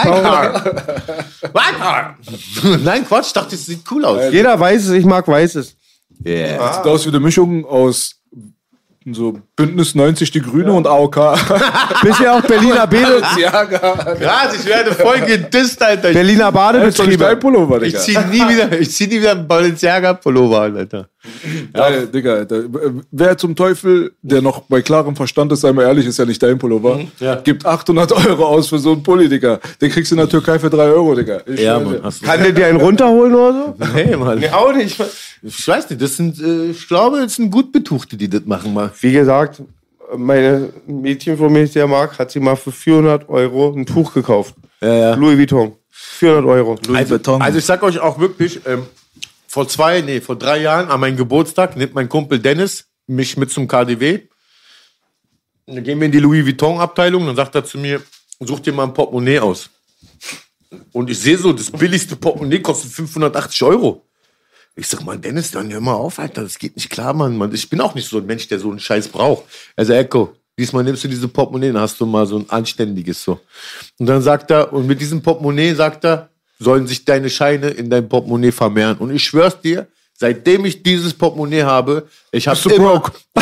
White Power! Nein, Quatsch, ich dachte, es sieht cool aus. Jeder weiß es, ich mag Weißes. Yeah. Sieht aus wie eine Mischung aus so Bündnis 90 Die Grüne und AOK. Bisher auch Berliner Bade, Krass, ich werde voll gedisst, Alter. Berliner Das ist doch nicht dein Badebetriebe. Pullover, Ich Digga. zieh nie wieder einen Balenciaga-Pullover an, Alter. Ja, Digga, Alter. Wer zum Teufel, der noch bei klarem Verstand ist, sei mal ehrlich, ist ja nicht dein Pullover, Ja. gibt 800 € aus für so einen Pulli, Digga. Den kriegst du in der Türkei für 3 €, Digga. Ich Ja, schwöre Mann. dir. Hast du Kann der dir einen runterholen oder so? hey, Mann. Nee, auch nicht. Ich weiß nicht, das sind, ich glaube, das sind gut Betuchte, die das machen mal. Wie gesagt, meine Mädchen von mir, die ich sehr mag, hat sie mal für 400 € ein Tuch gekauft. Ja. Louis Vuitton. 400 €. Also ich sag euch auch wirklich, vor 3 Jahren an meinem Geburtstag nimmt mein Kumpel Dennis mich mit zum KDW. Dann gehen wir in die Louis Vuitton Abteilung, dann sagt er zu mir, such dir mal ein Portemonnaie aus. Und ich sehe so, das billigste Portemonnaie kostet 580 €. Ich sag mal, Dennis, dann hör mal auf, Alter, das geht nicht klar, Mann. Ich bin auch nicht so ein Mensch, der so einen Scheiß braucht. Also Echo, diesmal nimmst du diese Portemonnaie, dann hast du mal so ein anständiges so. Und dann sagt er, und mit diesem Portemonnaie, sagt er, sollen sich deine Scheine in dein Portemonnaie vermehren. Und ich schwör's dir, seitdem ich dieses Portemonnaie habe, ich habe immer...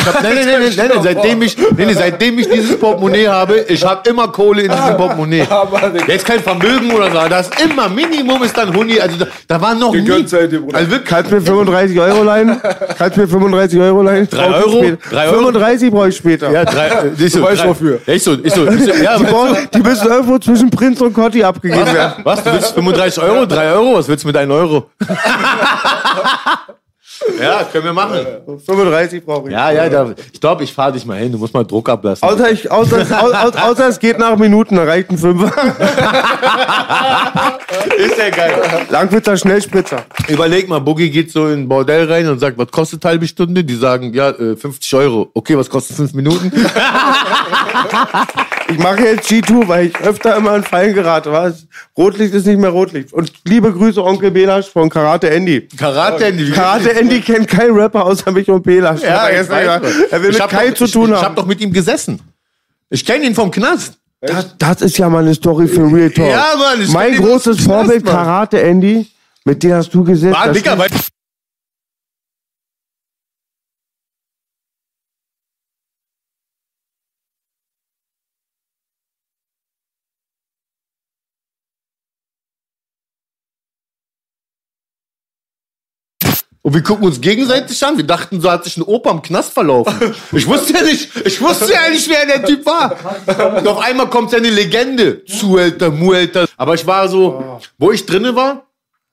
Seitdem ich dieses Portemonnaie habe, ich habe immer Kohle in diesem Portemonnaie. Jetzt kein Vermögen oder so, das ist immer, Minimum ist dann Huni, also da war noch nie... Gegönnt dir, Bruder. Also wirklich, Kannst du mir 35 € leihen? 3 Euro? 3 Euro? 35 brauche ich später. ja, du weißt wofür. Ich so, ja, Die müssen irgendwo zwischen Prinz und Cotti abgegeben werden. was, du willst 35 Euro, 3 Euro, was willst du mit 1 Euro? Ja, können wir machen. 35 brauche ich. Ja, ich glaube, ich fahre dich mal hin, du musst mal Druck ablassen. Außer es geht nach Minuten, da reicht ein Fünfer. Ist ja geil. Langwitzer Schnellspritzer. Überleg mal, Boogie geht so in ein Bordell rein und sagt, was kostet halbe Stunde? Die sagen, ja, 50 Euro. Okay, was kostet 5 Minuten? Ich mache jetzt G2, weil ich öfter immer in Fallen gerate. Was? Rotlicht ist nicht mehr Rotlicht. Und liebe Grüße, Onkel Belasch von Karate Andy. Karate Andy kennt keinen Rapper außer mich und Belasch. Ja, er will mit keinem zu tun Ich hab haben. doch mit ihm gesessen. Ich kenne ihn vom Knast. Das ist ja mal eine Story für Real Talk. Ja, Mann, ich Mein kenn ihn großes aus dem Knast, Vorbild, Mann. Karate Andy, mit dem hast du gesetzt. Ah, das Dicker, weil Und wir gucken uns gegenseitig an. Wir dachten, so hat sich ein Opa im Knast verlaufen. Ich wusste ja nicht, wer der Typ war. Und auf einmal kommt seine Legende. Zuhälter, Muhälter. Aber ich war so, wo ich drinne war,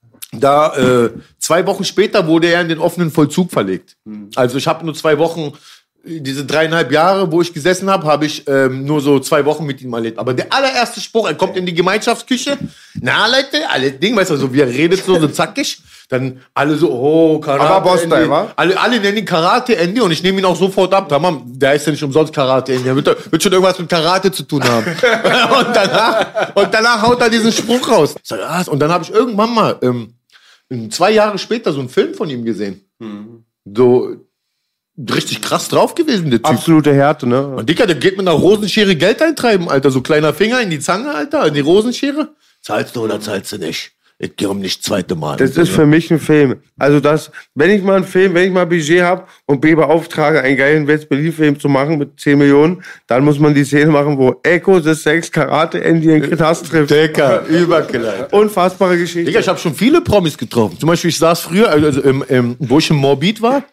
da 2 Wochen später wurde er in den offenen Vollzug verlegt. Also ich habe nur 2 Wochen, diese 3,5 Jahre, wo ich gesessen habe ich nur so 2 Wochen mit ihm erlebt. Aber der allererste Spruch, er kommt in die Gemeinschaftsküche. Na Leute, alle Ding, weißt du, so wie er redet, so zackig. Dann alle so, oh, Karate. Aber Boss-Style, wa? Alle nennen ihn Karate-Andy und ich nehme ihn auch sofort ab. Der heißt ja nicht umsonst Karate-Andy. Der wird schon irgendwas mit Karate zu tun haben. und danach haut er diesen Spruch raus. Ich sag, und dann habe ich irgendwann mal 2 Jahre später so einen Film von ihm gesehen. So richtig krass drauf gewesen, der Typ. Absolute Härte, ne? Und Dicker, der geht mit einer Rosenschere Geld eintreiben, Alter. So kleiner Finger in die Zange, Alter, in die Rosenschere. Zahlst du oder zahlst du nicht? Ich gehe nicht 2. Mal. Das ist für mich ein Film. Also wenn ich mal Budget habe und B beauftrage, einen geilen West-Berlin-Film zu machen mit 10 Millionen, dann muss man die Szene machen, wo Echo the Sex Karate Andy in Knast trifft. Dicker, Überkiller. Unfassbare Geschichte. Digga, ich habe schon viele Promis getroffen. Zum Beispiel, ich saß früher, wo ich im Morbid war,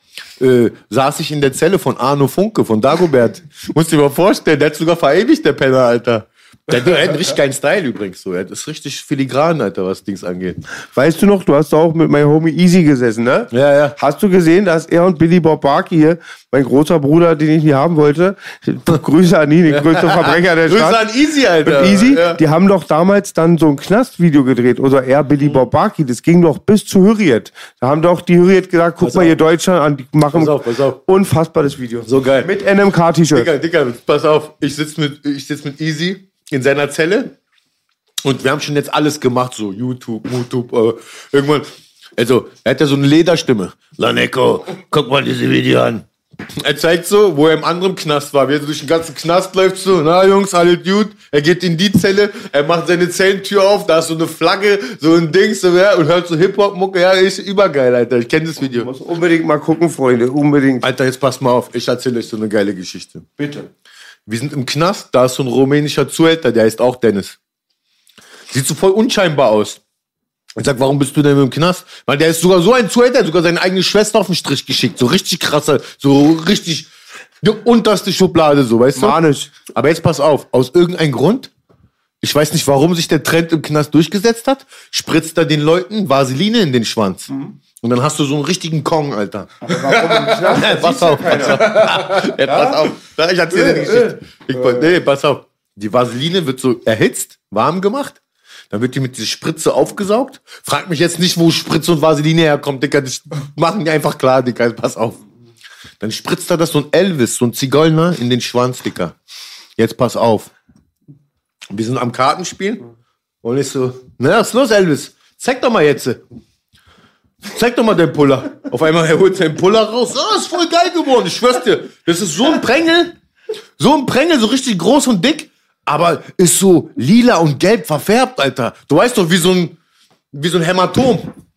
saß ich in der Zelle von Arno Funke, von Dagobert. Musst dir mal vorstellen, der hat sogar verewigt, der Penner, Alter. Der hat einen richtig geilen Style übrigens. So. Er ist richtig filigran, Alter, was Dings angeht. Weißt du noch, du hast auch mit meinem Homie Easy gesessen, ne? Ja. Hast du gesehen, dass er und Billy Bob Barky hier, mein großer Bruder, den ich nie haben wollte, Grüße an ihn, den größten Verbrecher der Stadt. Grüße an Easy, Alter. Und Easy, ja. Die haben doch damals dann so ein Knastvideo gedreht, oder er, Billy Bob Barky, das ging doch bis zu Hürriyet. Da haben doch die Hürriyet gesagt, guck mal hier Deutschland an, die machen Pass auf. unfassbares Video. So geil. Mit NMK-T-Shirt. Dicker, pass auf. Ich sitz mit Easy in seiner Zelle und wir haben schon jetzt alles gemacht, so YouTube, irgendwann. Also, er hat ja so eine Lederstimme. Laneko, guck mal diese Video an. Er zeigt so, wo er im anderen Knast war. Wie er so durch den ganzen Knast läuft, so, na Jungs, alle Dude. Er geht in die Zelle, er macht seine Zellentür auf, da ist so eine Flagge, so ein Ding, so, ja, und hört so Hip-Hop-Mucke. Ja, ist übergeil, Alter. Ich kenne das Video. Muss unbedingt mal gucken, Freunde, unbedingt. Alter, jetzt passt mal auf, ich erzähle euch so eine geile Geschichte. Bitte. Wir sind im Knast, da ist so ein rumänischer Zuhälter, der heißt auch Dennis. Sieht so voll unscheinbar aus. Ich sag, warum bist du denn im Knast? Weil der ist sogar so ein Zuhälter, der hat sogar seine eigene Schwester auf den Strich geschickt. So richtig krasser, so richtig die unterste Schublade, so, weißt du? Manisch. Aber jetzt pass auf, aus irgendeinem Grund, ich weiß nicht, warum sich der Trend im Knast durchgesetzt hat, spritzt er den Leuten Vaseline in den Schwanz. Und dann hast du so einen richtigen Kong, Alter. Pass auf. Ich erzähle dir die Geschichte. Pass auf. Die Vaseline wird so erhitzt, warm gemacht. Dann wird die mit dieser Spritze aufgesaugt. Frag mich jetzt nicht, wo Spritze und Vaseline herkommt, Dicker. Das machen die einfach klar, Dicker. Pass auf. Dann spritzt er das so ein Elvis, so ein Zigeuner in den Schwanz, Dicker. Jetzt pass auf. Wir sind am Kartenspielen. Und ich so, na, was ist los, Elvis? Zeig doch mal jetzt. Zeig doch mal deinen Puller. Auf einmal, er holt seinen Puller raus. Ah, ist voll geil geworden. Ich schwör's dir. Das ist so ein Prängel, so richtig groß und dick. Aber ist so lila und gelb verfärbt, Alter. Du weißt doch, wie so ein Hämatom.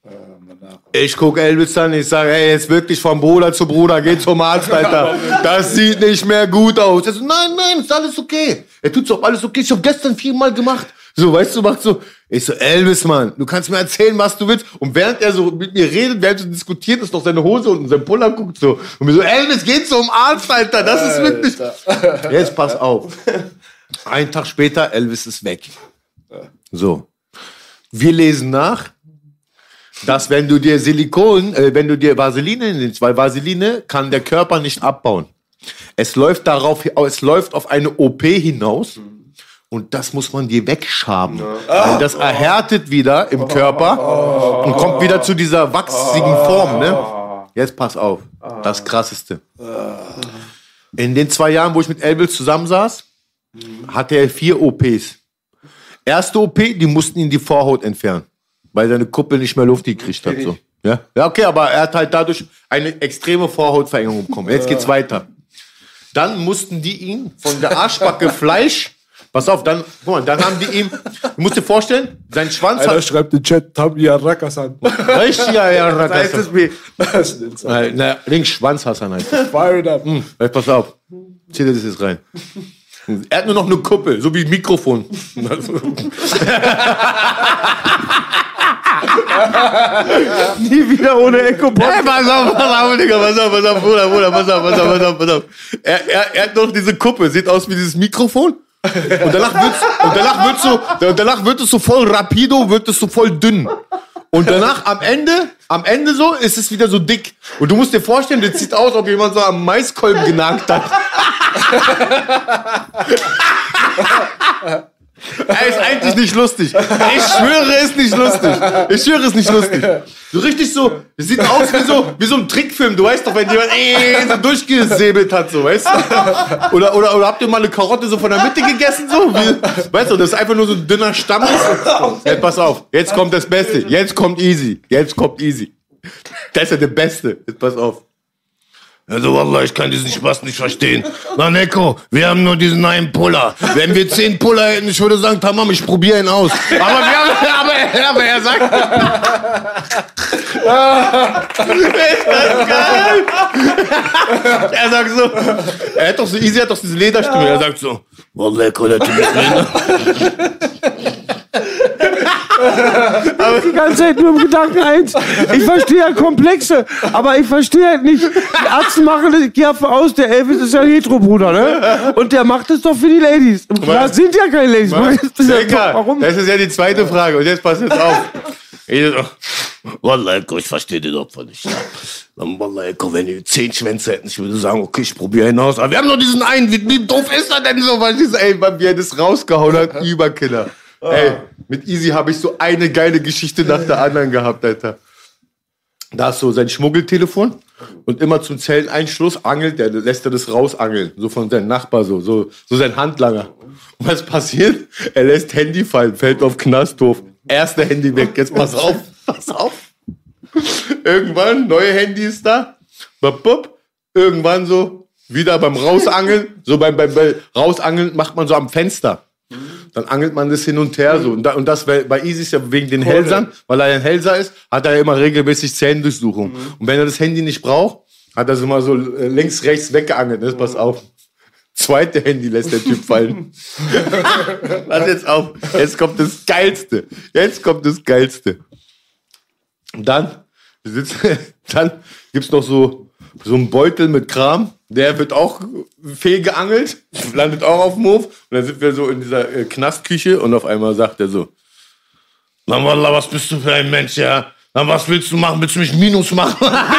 Ich guck Elvis an, ich sage, ey, jetzt wirklich von Bruder zu Bruder, geh zum Arzt, Alter. Das sieht nicht mehr gut aus. Er so, nein, ist alles okay. Er tut so, alles okay. Ich hab gestern 4-mal gemacht. So, weißt du, macht so. Ich so, Elvis, Mann, du kannst mir erzählen, was du willst. Und während er so mit mir redet, während er diskutiert, ist doch seine Hose unten, sein Puller guckt so. Und mir so, Elvis, geh zum Arzt, Alter. Das ist wirklich. Jetzt pass auf. Einen Tag später, Elvis ist weg. So. Wir lesen nach, dass wenn du dir Vaseline nimmst, weil Vaseline kann der Körper nicht abbauen. Es läuft auf eine OP hinaus und das muss man dir wegschaben. Weil das erhärtet wieder im Körper und kommt wieder zu dieser wachsigen Form, ne? Jetzt pass auf, das Krasseste. In den 2 Jahren, wo ich mit Elvis zusammensaß, hatte er 4 OPs. Erste OP, die mussten ihm die Vorhaut entfernen, weil seine Kuppel nicht mehr Luft gekriegt hat. So. Ja, okay, aber er hat halt dadurch eine extreme Vorhautverengung bekommen. Jetzt geht's weiter. Dann mussten die ihn von der Arschbacke Fleisch, pass auf, dann haben die ihm, du musst dir vorstellen, sein Schwanz Einer schreibt in den Chat, Tabia Rakasan. Richtig, ja, Das heißt es Na, links Schwanzhassan heißt das. Fire it up. Pass auf, zieh dir das jetzt rein. Er hat nur noch eine Kuppel, so wie ein Mikrofon. Nie wieder ohne Ecobot. Hey, pass auf, Digga, pass auf, Bruder, pass auf. Er hat noch diese Kuppe, sieht aus wie dieses Mikrofon. Und danach wird es so voll rapido, wird es so voll dünn. Und danach, am Ende so, ist es wieder so dick. Und du musst dir vorstellen, das sieht aus, ob jemand so am Maiskolben genagt hat. Er ist eigentlich nicht lustig. Ich schwöre, es ist nicht lustig. So richtig so, es sieht aus wie so ein Trickfilm. Du weißt doch, wenn jemand so durchgesäbelt hat, so, weißt du? Oder habt ihr mal eine Karotte so von der Mitte gegessen, so? Weißt du, das ist einfach nur so ein dünner Stamm. Jetzt pass auf, jetzt kommt das Beste. Jetzt kommt easy. Das ist ja der Beste. Jetzt pass auf. Also Wallah, ich kann diesen Spaß nicht verstehen. Na Neko, wir haben nur diesen einen Puller. Wenn wir 10 Puller hätten, ich würde sagen, tamam, ich probiere ihn aus. Aber er sagt... Ist das geil? Er sagt so... Easy hat doch diese Lederstimme. Er sagt so... Wallah, der Typ ist Leder. Die ganze Zeit nur im Gedanken eins. Ich verstehe ja Komplexe, aber ich verstehe halt nicht. Die Arzten machen das, ich gehe davon aus, der Elvis ist ja ein Hetero-Bruder, ne? Und der macht das doch für die Ladies. Das sind ja keine Ladies. Warum? Das ist ja die zweite Frage. Und jetzt passt jetzt auf. Wallah, ich verstehe den Opfer nicht. Wallah, wenn die 10 Schwänze hätten, ich würde sagen, okay, ich probiere hinaus. Aber wir haben noch diesen einen. Wie doof ist er denn so? Weil wie er das rausgehauen hat. Überkiller. Ey, mit Easy habe ich so eine geile Geschichte nach der anderen gehabt, Alter. Da ist so sein Schmuggeltelefon und immer zum Zelleneinschluss angelt der, lässt er das rausangeln. So von seinem Nachbar, so sein Handlanger. Und was passiert? Er lässt Handy fallen, fällt auf Knasthof. Erste Handy weg, jetzt pass auf. Irgendwann, neue Handy ist da. Irgendwann so, wieder beim Rausangeln. So beim Rausangeln macht man so am Fenster. Dann angelt man das hin und her so. Und das bei Easy ist ja wegen den Hälsern, weil er ein Hälser ist, hat er ja immer regelmäßig Zellendurchsuchung. Und wenn er das Handy nicht braucht, hat er es immer so links, rechts weggeangelt. Das pass auf. Zweite Handy lässt der Typ fallen. Pass jetzt auf. Jetzt kommt das Geilste. Und dann gibt's noch so einen Beutel mit Kram. Der wird auch fehlgeangelt, landet auch auf dem Hof. Und dann sind wir so in dieser Knastküche und auf einmal sagt er so, na Wallah, was bist du für ein Mensch, ja? Na, was willst du machen? Willst du mich Minus machen?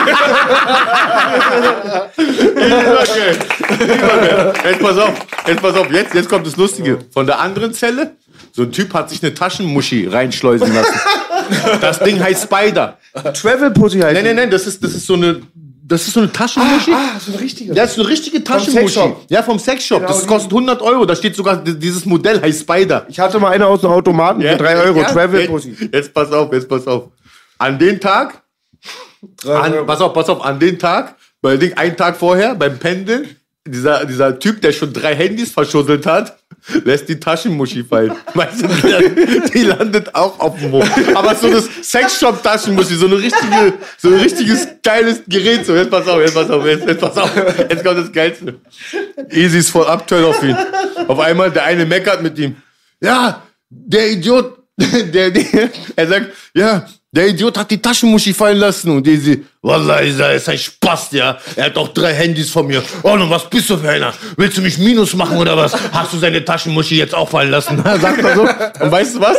Okay. Jetzt pass auf, jetzt kommt das Lustige. Von der anderen Zelle, so ein Typ hat sich eine Taschenmuschi reinschleusen lassen. Das Ding heißt Spider. Travel Pussy heißt. Nein, das ist so eine Taschenmuschi. So eine richtige. Das ist eine richtige Taschenmuschi. Ja, vom Sexshop. Genau, das kostet 100 €. Da steht sogar, dieses Modell heißt Spider. Ich hatte mal eine aus dem Automaten für 3 €. Ja, Travel Pussy. Jetzt pass auf. An den Tag, pass auf, an den Tag, einen Tag vorher, beim Pendeln, dieser Typ, der schon 3 Handys verschusselt hat, lässt die Taschenmuschi fallen. Weißt du, die landet auch auf dem Hof. Aber so das Sexshop-Taschenmuschi, so ein richtiges geiles Gerät. So, jetzt pass auf. Jetzt kommt das Geilste. Easy ist voll abturn auf ihn. Auf einmal, der eine meckert mit ihm. Ja, der Idiot, er sagt, ja, der Idiot hat die Taschenmuschi fallen lassen. Und Easy, Wallah, ist ein Spaß, ja. Er hat auch 3 Handys von mir. Oh, und was bist du für einer? Willst du mich Minus machen oder was? Hast du seine Taschenmuschi jetzt auch fallen lassen? Sagt er so. Und weißt du was?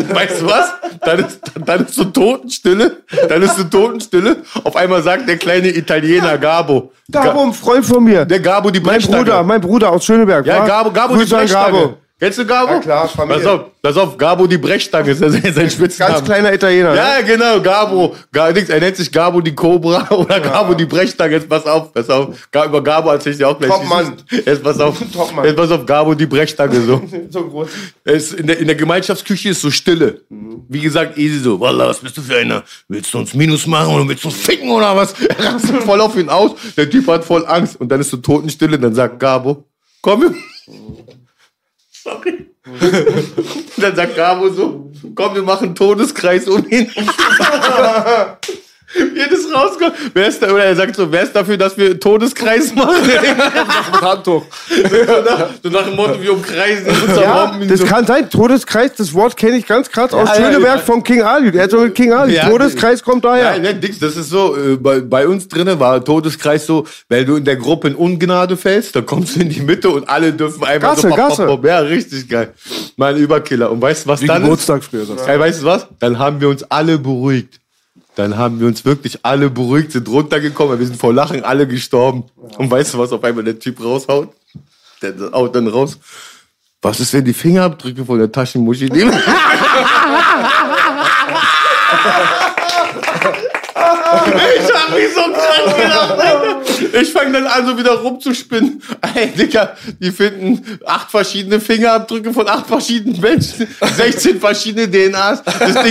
Dann ist so Totenstille. Auf einmal sagt der kleine Italiener Gabo. Gabo, ein Freund von mir. Der Gabo, die Brechstange. Mein Bruder aus Schöneberg. Ja, Gabo, die Brechstange. Kennst du Gabo? Ja, klar, Familie. Pass auf, Gabo die Brechstange ist sein Spitzname. Ganz kleiner Italiener. Ja, genau, Gabo. Er nennt sich Gabo die Cobra oder Gabo die Brechstange. Jetzt pass auf. Über Gabo erzähl ich dir auch gleich. Top-Mann. Jetzt pass auf, Gabo die Brechstange so. So groß. In der Gemeinschaftsküche ist so Stille. Wie gesagt, Easy so, Wallah, was bist du für einer? Willst du uns Minus machen oder willst du uns ficken oder was? Er rastet voll auf ihn aus. Der Typ hat voll Angst. Und dann ist so Totenstille. Dann sagt Gabo, komm. Sorry. Dann sagt Gabo so, komm, wir machen einen Todeskreis um ihn. Wie er das rauskommt. Oder er sagt so, wer ist dafür, dass wir einen Todeskreis machen? Mit Handtuch. So nach dem Motto, wir umkreisen unser Bomben. Das kann sein. Todeskreis, das Wort kenne ich ganz krass aus Schöneberg von King Ali. Der hat so mit King Ali. Todeskreis kommt daher. Nein, Dix, das ist so, bei uns drinnen war Todeskreis so, wenn du in der Gruppe in Ungnade fällst, dann kommst du in die Mitte und alle dürfen einmal Gasse. Ja, richtig geil. Mein Überkiller. Und weißt du, was Wie dann Geburtstag ist? früher. Ja, weißt du was? Dann haben wir uns alle beruhigt. Dann haben wir uns wirklich alle beruhigt, sind runtergekommen, wir sind vor Lachen alle gestorben. Und weißt du, was auf einmal der Typ raushaut? Der haut dann raus. Was ist, wenn die Fingerabdrücke von der Taschenmuschi nehmen? Ich hab mich so krank gelacht, Alter. Ich fange dann an, so wieder rumzuspinnen. Ey, Digga, die finden 8 verschiedene Fingerabdrücke von 8 verschiedenen Menschen, 16 verschiedene DNAs. Das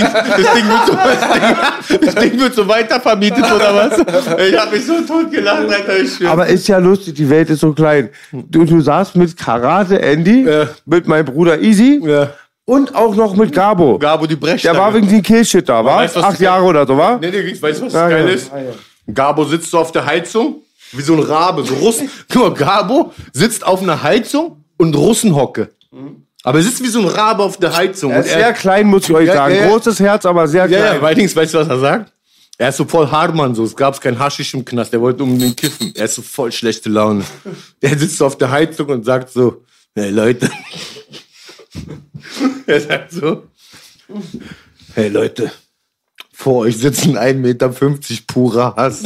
Ding wird so weitervermietet, oder was? Ich hab mich so tot gelacht, Alter. Ich schwör. Aber ist ja lustig, die Welt ist so klein. Du saßt mit Karate Andy, mit meinem Bruder Easy. Ja. Und auch noch mit Gabo. Gabo, die Brechstange. Der war wegen dem Killshit da, war? Weißt, 8 Jahre oder so, war? Nee, weißt du, was geil ist? Gabo sitzt so auf der Heizung, wie so ein Rabe, so Russen. Guck mal, Gabo sitzt auf einer Heizung und Russenhocke. Aber er sitzt wie so ein Rabe auf der Heizung. Er ist sehr klein, muss ich euch sagen. Großes Herz, aber sehr klein. Ja, allerdings, weißt du, was er sagt? Er ist so voll Hartmann, so. Es gab kein Haschisch im Knast, der wollte unbedingt kiffen. Er ist so voll schlechte Laune. Er sitzt so auf der Heizung und sagt so, hey Leute. Er sagt so, hey Leute, vor euch sitzen 1,50 Meter purer Hass.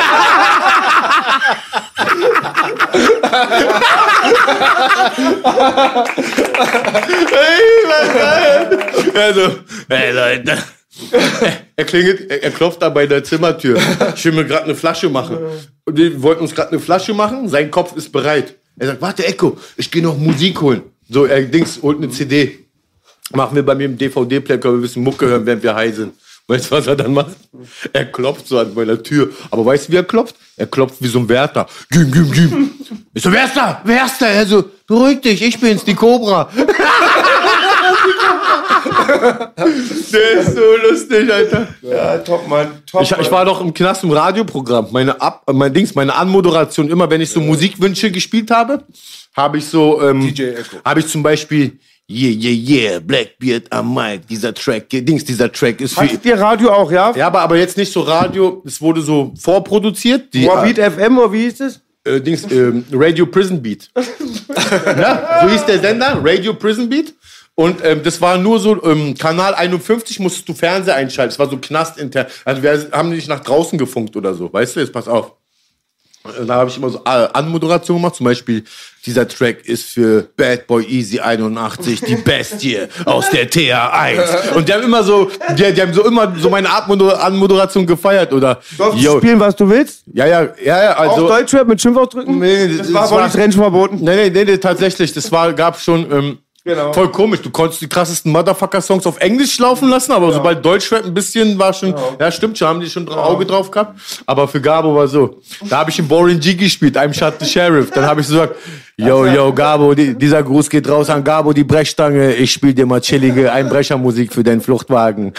Also, hey Leute. Er klopft da bei der Zimmertür. Ich will mir gerade eine Flasche machen. Und wir wollten uns gerade eine Flasche machen. Sein Kopf ist bereit. Er sagt, warte, Echo, ich gehe noch Musik holen. So, er holt eine CD. Machen wir bei mir im DVD-Player, können wir ein bisschen Mucke hören, während wir high sind. Weißt du, was er dann macht? Er klopft so an meiner Tür. Aber weißt du, wie er klopft? Er klopft wie so ein Wärter. Güm, güm, güm. Ich so, wer ist da? Wer ist da? Er so, beruhig dich, ich bin's, die Cobra. Der ist so lustig, Alter. Ja, top, Mann. Ich war doch im Knast im Radioprogramm. Meine Anmoderation, immer wenn ich so Musikwünsche gespielt habe, habe ich so, habe ich zum Beispiel Yeah, Blackbeard am Mic, dieser Track ist für... Hattet ihr Radio auch, ja? Ja, aber jetzt nicht so Radio, es wurde so vorproduziert. Moabit FM, oder wie hieß es? Radio Prison Beat. Ja, so hieß der Sender, Radio Prison Beat. Und das war nur so, Kanal 51 musstest du Fernseher einschalten. Das war so knastintern. Also wir haben nicht nach draußen gefunkt oder so. Weißt du, jetzt pass auf. Da habe ich immer so Anmoderation gemacht. Zum Beispiel, dieser Track ist für Bad Boy Easy 81, die Bestie aus der TA1. Und die haben immer so, die haben so immer so meine Anmoderation gefeiert, oder? Darfst du spielen, was du willst? Ja, also. Auch Deutschrap mit Schimpfausdrücken? Nee, das war aber nicht Rentchen verboten. Nee, tatsächlich. Das gab schon, voll komisch. Du konntest die krassesten Motherfucker-Songs auf Englisch laufen lassen, aber sobald Deutschrap ein bisschen war schon, ja, stimmt schon, haben die schon Auge drauf gehabt. Aber für Gabo war so. Da habe ich in Boring G gespielt, I'm Shot the Sheriff. Dann habe ich so gesagt, yo, Gabo, dieser Gruß geht raus an Gabo, die Brechstange. Ich spiel dir mal chillige Einbrechermusik für deinen Fluchtwagen.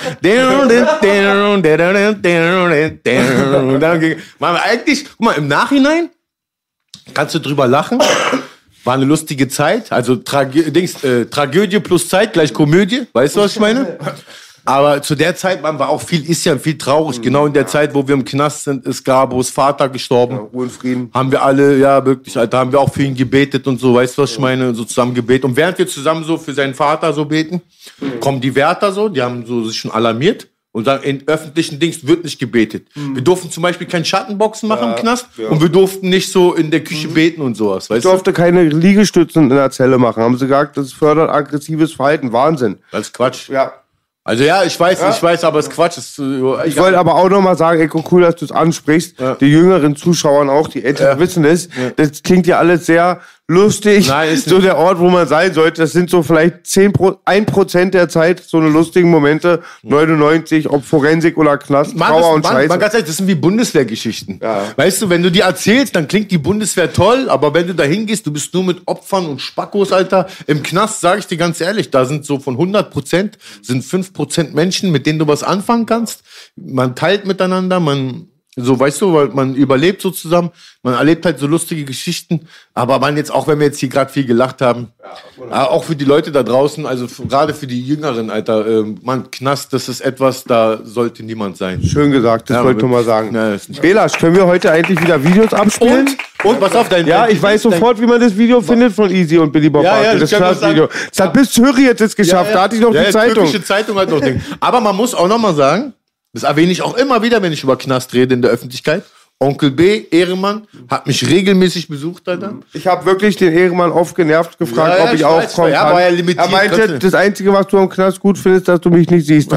Dann eigentlich, guck mal, im Nachhinein kannst du drüber lachen. War eine lustige Zeit. Also Tragödie plus Zeit gleich Komödie. Weißt du, was ich meine? Aber zu der Zeit war auch viel traurig. Genau in der Zeit, wo wir im Knast sind, ist Gabos Vater gestorben. Ruhe in Frieden. Haben wir alle, ja wirklich, Alter, haben wir auch für ihn gebetet und so. Weißt du, was ich meine? So zusammen gebetet. Und während wir zusammen so für seinen Vater so beten, kommen die Wärter so, die haben so sich schon alarmiert. Und sagen, in öffentlichen Dings wird nicht gebetet. Wir durften zum Beispiel kein Schattenboxen machen im Knast. Ja. Und wir durften nicht so in der Küche beten und sowas. Weißt ich durfte keine Liegestützen in der Zelle machen. Haben sie gesagt, das fördert aggressives Verhalten. Wahnsinn. Das ist Quatsch. Ja. Also ja, ich weiß, aber es ist Quatsch. Ich wollte aber auch nochmal sagen, Eko, cool, dass du es ansprichst. Ja. Die jüngeren Zuschauern auch, die Älteren wissen es. Ja. Das klingt ja alles sehr lustig. Nein, ist so der Ort, wo man sein sollte. Das sind so vielleicht 1% der Zeit, so eine lustigen Momente. 99, ob Forensik oder Knast, Trauer und Scheiße. Man, ganz ehrlich, das sind wie Bundeswehrgeschichten. Ja. Weißt du, wenn du die erzählst, dann klingt die Bundeswehr toll, aber wenn du da hingehst, du bist nur mit Opfern und Spackos, Alter. Im Knast, sage ich dir ganz ehrlich, da sind so von 100% sind 5% Menschen, mit denen du was anfangen kannst. Man teilt miteinander, So, weißt du, weil man überlebt so zusammen, man erlebt halt so lustige Geschichten, aber man jetzt, auch wenn wir jetzt hier gerade viel gelacht haben, auch für die Leute da draußen, also gerade für die Jüngeren, Alter, man, Knast, das ist etwas, da sollte niemand sein. Schön gesagt, das wollte ich mal sagen. Ja, Belasch, können wir heute eigentlich wieder Videos abspielen? Und was auf dein Ja, ich weiß sofort, wie man das Video findet von Easy und Billy Bob Barkley. Das Knast-Video. Das hat bis Zürich jetzt es geschafft, da hatte ich noch die Zeitung. Die türkische Zeitung hat noch Ding. Aber man muss auch noch mal sagen, das erwähne ich auch immer wieder, wenn ich über Knast rede in der Öffentlichkeit. Onkel B, Ehrenmann, hat mich regelmäßig besucht, Alter. Ich habe wirklich den Ehrenmann oft genervt gefragt, ob ich auch kommen kann. War ja limitiert, er meinte, das Einzige, was du am Knast gut findest, dass du mich nicht siehst.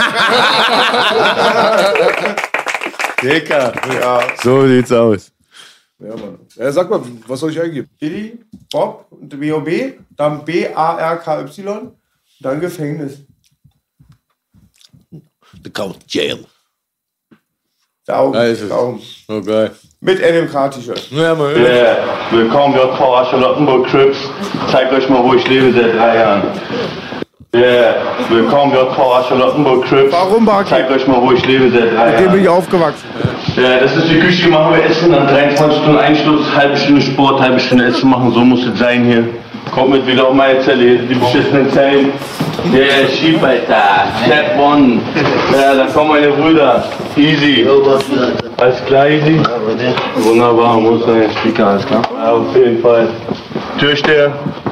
Dicker. Ja. So sieht's aus. Ja, Mann. Ja, sag mal, was soll ich eingeben? Billy, Bob und B-O-B, dann B-A-R-K-Y, dann Gefängnis. The Count Jail. Daumen. Oh, geil. Mit NMK-T-Shirt. Ja, Mann. Willkommen, JVA Charlottenburg Crips. Zeigt euch mal, wo ich lebe seit 3 Jahren. Willkommen, JVA Charlottenburg Crips. Warum, Barky? Zeigt euch mal, wo ich lebe seit 3 Jahren. Mit dem bin ich aufgewachsen. Das ist die Küche, machen wir Essen, dann 23 Stunden Einschluss, halbe Stunde Sport, halbe Stunde Essen machen, so muss es sein hier. Kommt mit wieder auf meine Zelle, die beschissenen Zellen. Schieb, Alter, Step 1. Da kommen meine Brüder. Easy. Alles klar, Easy? Wunderbar, muss sein. Speaker, alles klar? Ja, auf jeden Fall. Türsteher.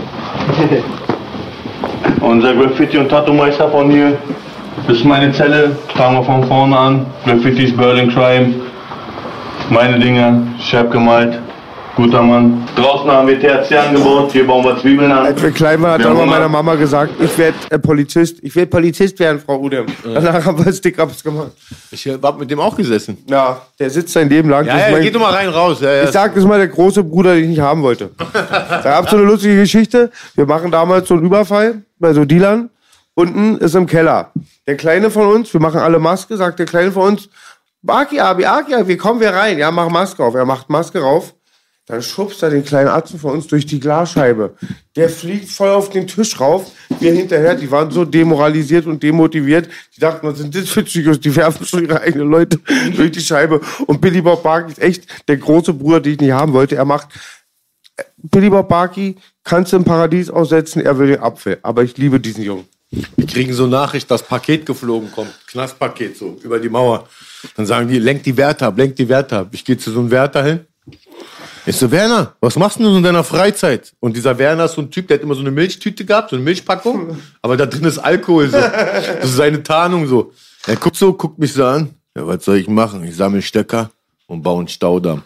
Unser Graffiti- und Tattoo-Meister von hier. Das ist meine Zelle, fangen wir von vorne an. Graffitis, Berlin Crime. Meine Dinger, ich hab gemalt. Guter Mann. Draußen haben wir THC angebaut, hier bauen wir Zwiebeln an. Als wir klein waren, hat immer meiner Mama gesagt, ich werde Polizist. Ich will Polizist werden, Frau Udem. Danach haben wir Stick-Ups gemacht. Ich hab mit dem auch gesessen. Ja, der sitzt sein Leben lang. Ja, geht doch mal rein, raus. Ja, ich sag, das ist mal der große Bruder, den ich nicht haben wollte. Da gab's so eine lustige Geschichte. Wir machen damals so einen Überfall bei so Dealern. Unten ist im Keller. Der Kleine von uns, wir machen alle Maske, sagt der Kleine von uns, Aki, wie kommen wir rein? Ja, mach Maske auf. Er macht Maske rauf. Dann schubst er den kleinen Atzen von uns durch die Glasscheibe. Der fliegt voll auf den Tisch rauf. Wir hinterher, die waren so demoralisiert und demotiviert. Die dachten, was sind das für Psychos? Die werfen schon ihre eigenen Leute durch die Scheibe. Und Billy Bob Barkley ist echt der große Bruder, den ich nicht haben wollte. Er macht Billy Bob Barkley, kannst du im Paradies aussetzen, er will den Apfel. Aber ich liebe diesen Jungen. Wir kriegen so Nachricht, dass Paket geflogen kommt. Knastpaket so, über die Mauer. Dann sagen die, lenk die Wärter ab. Ich gehe zu so einem Wärter hin. Ich so, Werner, was machst du in deiner Freizeit? Und dieser Werner ist so ein Typ, der hat immer so eine Milchtüte gehabt, so eine Milchpackung, aber da drin ist Alkohol, so. Das ist seine Tarnung, so. Er guckt mich so an. Ja, was soll ich machen? Ich sammle Stöcker und baue einen Staudamm.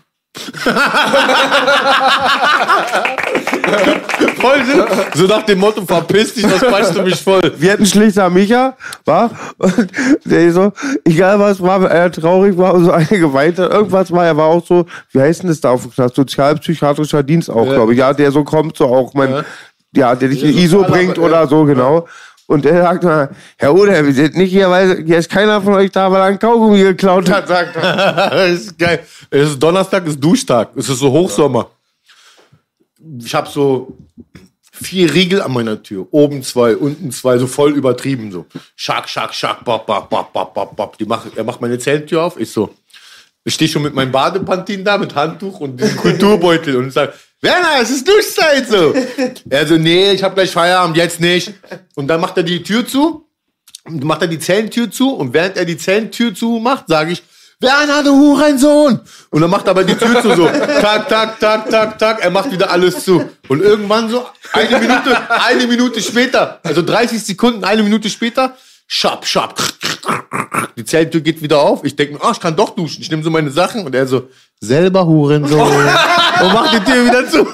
Voll so nach dem Motto, verpiss dich, was quatschst du mich voll? Wir hatten Schlichter Micha, war, und der so, egal was war, wenn er traurig war und so einige weiter, irgendwas war, er war auch so, wie heißt denn das da auf dem Knast? Sozialpsychiatrischer Dienst auch, glaube ich, ja, der so kommt, so auch, der dich in ISO bringt oder so, genau. Und er sagt mal, Herr Oder, wir sind nicht hier, weil hier ist keiner von euch da, weil er einen Kaugummi geklaut hat, sagt er. Das ist geil. Es ist Donnerstag, ist Duschtag. Es ist so Hochsommer. Ich habe so 4 Riegel an meiner Tür. Oben 2, unten 2, so voll übertrieben. So. Schak, bop, bop, bop, bop, bop, bop. Er macht meine Zellentür auf. Ich stehe schon mit meinem Badepantin da, mit Handtuch und diesem Kulturbeutel und sage, Werner, es ist Duschzeit, so. Er so, nee, ich hab gleich Feierabend, jetzt nicht. Und dann macht er die Tür zu, macht er die Zellentür zu, und während er die Zellentür zu macht, sage ich, Werner, du Hurensohn! Und dann macht er aber die Tür zu, so, tak, tak, tak, tak, tak, er macht wieder alles zu. Und irgendwann so, eine Minute später, also 30 Sekunden, 1 Minute später, schap, die Zellentür geht wieder auf. Ich denke mir, ich kann doch duschen. Ich nehme so meine Sachen und er so, selber Hurensohn. Und macht die Tür wieder zu.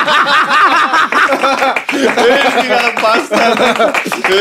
Richtiger Bastard.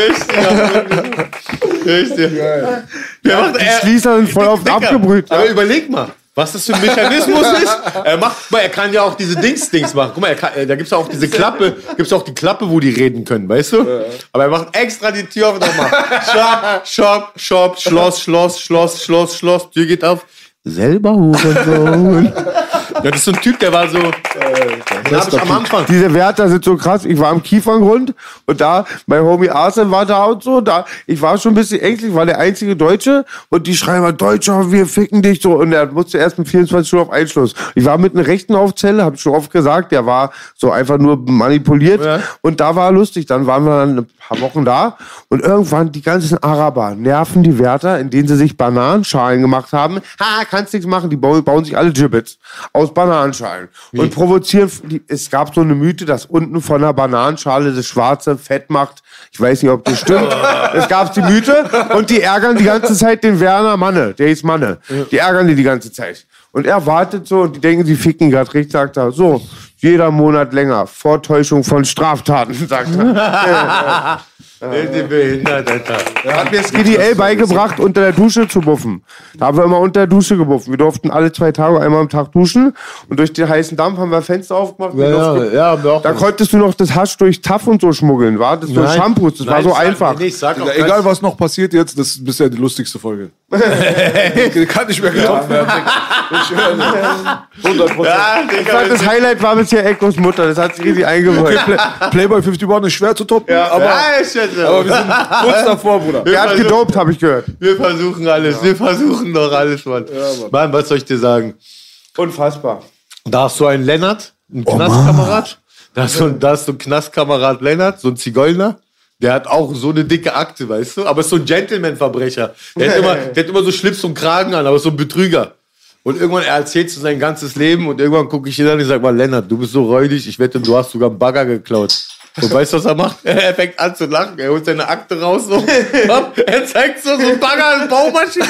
Richtiger. Die Schließer sind voll auf abgebrüht. Aber überleg mal, was das für ein Mechanismus ist. Er kann ja auch diese Dings machen. Guck mal, da gibt's auch diese Klappe, die Klappe, wo die reden können, weißt du? Ja. Aber er macht extra die Tür auf nochmal. Shop, Schloss, Tür geht auf. Selber Hurensohn. Das ist so ein Typ, der war so. Den hab ich am Anfang. Diese Wärter sind so krass. Ich war am Kieferngrund und da, mein Homie Arsene war da und so. Ich war schon ein bisschen ängstlich, war der einzige Deutsche und die schreien mal, Deutscher, wir ficken dich so. Und er musste erst mit 24 Stunden auf Einschluss. Ich war mit einem Rechten auf Zelle, hab ich schon oft gesagt, der war so einfach nur manipuliert. Ja. Und da war lustig. Dann waren wir dann ein paar Wochen da und irgendwann die ganzen Araber nerven die Wärter, indem sie sich Bananenschalen gemacht haben. Kannst nichts machen, die bauen sich alle Gibbets aus Bananenschalen und provozieren. Es gab so eine Mythe, dass unten von der Bananenschale das schwarze Fett macht. Ich weiß nicht, ob das stimmt. Es gab die Mythe und die ärgern die ganze Zeit den Werner Manne. Der hieß Manne. Die ärgern die ganze Zeit. Und er wartet so und die denken, sie ficken gerade richtig, sagt er. So, jeder Monat länger. Vortäuschung von Straftaten, sagt er. Behindert, Alter. Er hat mir das GDL beigebracht, unter der Dusche zu buffen. Da haben wir immer unter der Dusche gebuffen. Wir durften alle 2 Tage einmal am Tag duschen. Und durch den heißen Dampf haben wir Fenster aufgemacht. Da konntest du noch das Hasch durch Taff und so schmuggeln, war? Das so Shampoos, das war so einfach. Egal, was noch passiert jetzt, das ist bisher die lustigste Folge. Kann nicht mehr getoppt werden. 100%. Das Highlight war bisher Echos Mutter, das hat sich richtig eingerollt. Playboy 51 ist schwer zu toppen, aber wir sind kurz davor, Bruder. Er hat gedopt, habe ich gehört. Wir versuchen alles, wir versuchen doch alles, Mann. Mann, was soll ich dir sagen? Unfassbar. Da hast du einen Lennart, einen Knastkamerad. Da hast du einen Knastkamerad Lennart, so ein Zigeuner. Der hat auch so eine dicke Akte, weißt du? Aber ist so ein Gentleman-Verbrecher. Der hat immer so Schlips und Kragen an, aber ist so ein Betrüger. Und irgendwann, er erzählt so sein ganzes Leben und irgendwann gucke ich ihn an und ich sag mal, Lennart, du bist so räudig, ich wette, du hast sogar einen Bagger geklaut. Und weißt du, was er macht? Er fängt an zu lachen, er holt seine Akte raus, so. Er zeigt so einen Bagger, eine Baumaschine.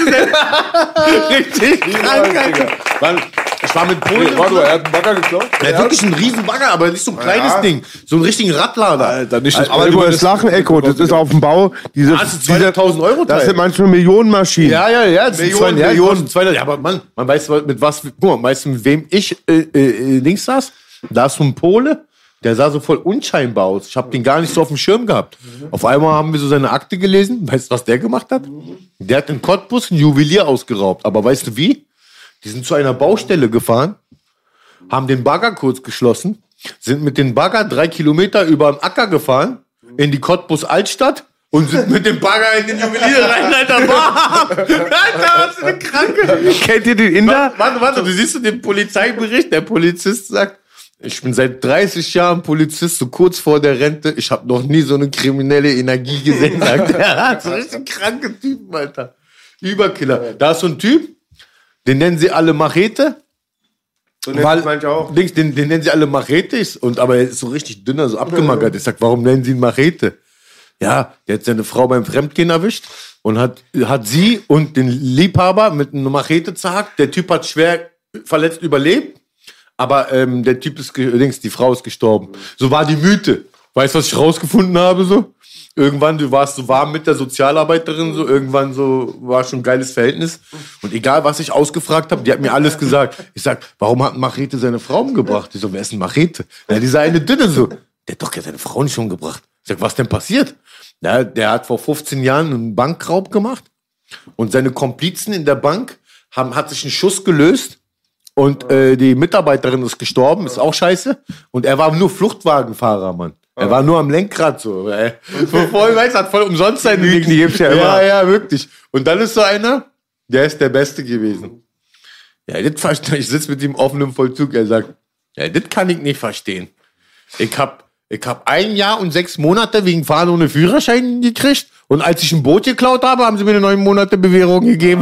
Richtig krank, Alter. Ich war mit Polen. Er hat einen Bagger geklaut? Er hat wirklich einen riesen Bagger, aber nicht so ein kleines Ding. So einen richtigen Radlader. Alter, nicht das aber du wirst lachen, Echo, das ist auf dem Bau. Diese 200.000 Euro Das sind manchmal Millionenmaschinen. Ja. Millionen. Ja, aber man weiß mit was, guck mal, weißt du, mit wem ich links saß? Da ist so ein Pole. Der sah so voll unscheinbar aus. Ich habe den gar nicht so auf dem Schirm gehabt. Auf einmal haben wir so seine Akte gelesen. Weißt du, was der gemacht hat? Der hat in Cottbus einen Juwelier ausgeraubt. Aber weißt du wie? Die sind zu einer Baustelle gefahren, haben den Bagger kurz geschlossen, sind mit dem Bagger 3 Kilometer über den Acker gefahren, in die Cottbus Altstadt und sind mit dem Bagger in den Juwelier rein, Alter. Alter, was für eine Kranke. Kennt ihr den Inder? Warte, du siehst den Polizeibericht. Der Polizist sagt, ich bin seit 30 Jahren Polizist, so kurz vor der Rente. Ich habe noch nie so eine kriminelle Energie gesehen, sagt er. So richtig kranke Typen, Alter. Überkiller. Da ist so ein Typ, den nennen sie alle Machete. So nennt manche auch. Den nennen sie alle Machete, aber er ist so richtig dünner, so abgemagert. Ich sag, warum nennen sie ihn Machete? Ja, der hat seine Frau beim Fremdgehen erwischt und hat sie und den Liebhaber mit einer Machete zerhackt. Der Typ hat schwer verletzt überlebt. Aber der Typ ist, die Frau ist gestorben. So war die Mythe. Weißt du, was ich rausgefunden habe? So? Irgendwann, du warst so warm mit der Sozialarbeiterin, so irgendwann so war schon ein geiles Verhältnis. Und egal, was ich ausgefragt habe, die hat mir alles gesagt. Ich sag, warum hat Machete seine Frau umgebracht? Die so, wer ist ein Machete? Ja, dieser eine Dünne so, der hat doch seine Frau nicht umgebracht. Ich sag, was denn passiert? Ja, der hat vor 15 Jahren einen Bankraub gemacht und seine Komplizen in der Bank hat sich ein Schuss gelöst. Und die Mitarbeiterin ist gestorben, ist auch scheiße. Und er war nur Fluchtwagenfahrer, Mann. Er war nur am Lenkrad so. Voll, weißt, hat voll umsonst seine Dinge. Die gibt's ja immer. Ja, wirklich. Und dann ist so einer, der ist der Beste gewesen. Ja, das verstehe ich. Ich sitze mit ihm offen im Vollzug. Er sagt, ja, das kann ich nicht verstehen. Ich hab 1 Jahr und 6 Monate wegen Fahren ohne Führerschein gekriegt. Und als ich ein Boot geklaut habe, haben sie mir eine 9 Monate Bewährung gegeben.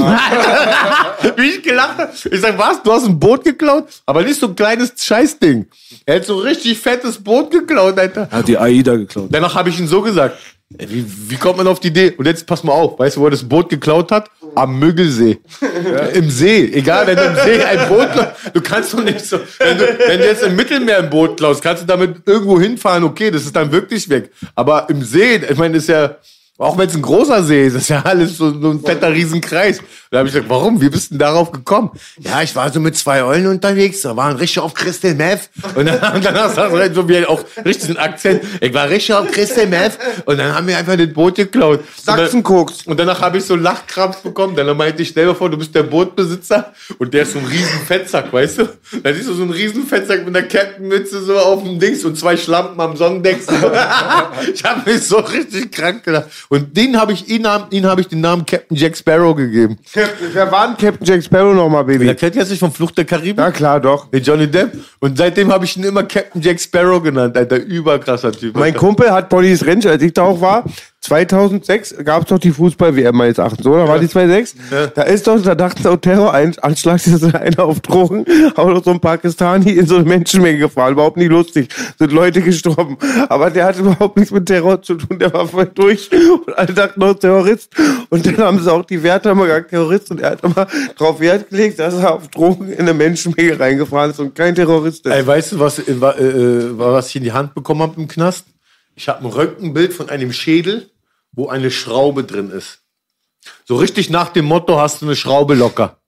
Wie ich gelacht habe. Ich sag, was? Du hast ein Boot geklaut? Aber nicht so ein kleines Scheißding. Er hat so ein richtig fettes Boot geklaut, Alter. Er hat die AIDA geklaut. Danach habe ich ihn so gesagt. Wie kommt man auf die Idee? Und jetzt pass mal auf. Weißt du, wo er das Boot geklaut hat? Am Müggelsee. Im See. Egal, wenn du im See ein Boot klaust. Du kannst doch nicht so. Wenn du jetzt im Mittelmeer ein Boot klaust, kannst du damit irgendwo hinfahren. Okay, das ist dann wirklich weg. Aber im See, ich meine, das ist ja. Auch wenn es ein großer See ist, ist ja alles so ein fetter Riesenkreis. Da habe ich gesagt, warum? Wie bist du denn darauf gekommen? Ja, ich war so mit 2 Eulen unterwegs, da waren richtig auf Crystal Meth. Und dann hast du halt so wie auch richtig einen Akzent. Ich war richtig auf Crystal Meth. Und dann haben wir einfach das Boot geklaut. Sachsenkoks. Und danach habe ich so Lachkrampf bekommen. Dann meinte ich, stell dir vor, du bist der Bootbesitzer und der ist so ein riesen Fettsack, weißt du? Dann siehst du so einen riesen Fettsack mit einer Captain-Mütze so auf dem Dings und 2 Schlampen am Sonnendeck. Ich habe mich so richtig krank gedacht. Und ihn habe ich den Namen Captain Jack Sparrow gegeben. Wer war denn Captain Jack Sparrow nochmal, Baby? Der kennt ja sich von Flucht der Karibik. Ja, klar, doch. Mit Johnny Depp. Und seitdem habe ich ihn immer Captain Jack Sparrow genannt. Alter, überkrasser Typ. Mein Kumpel hat Bonnie's Ranch, als ich da auch war, 2006 gab es doch die Fußball-WM meines Erachtens, oder? Ja. War die 2006? Ja. Da dachten sie auch Terror-Anschlag, ist einer auf Drogen, auch noch so ein Pakistani in so eine Menschenmenge gefahren. Überhaupt nicht lustig. Sind Leute gestorben. Aber der hatte überhaupt nichts mit Terror zu tun. Der war voll durch und alle dachten noch Terrorist. Und dann haben sie auch die Werte immer gesagt, Terrorist. Und er hat immer drauf Wert gelegt, dass er auf Drogen in eine Menschenmenge reingefahren ist und kein Terrorist ist. Ey, weißt du, was ich in die Hand bekommen habe im Knast? Ich habe ein Röntgenbild von einem Schädel, wo eine Schraube drin ist. So richtig nach dem Motto, hast du eine Schraube locker.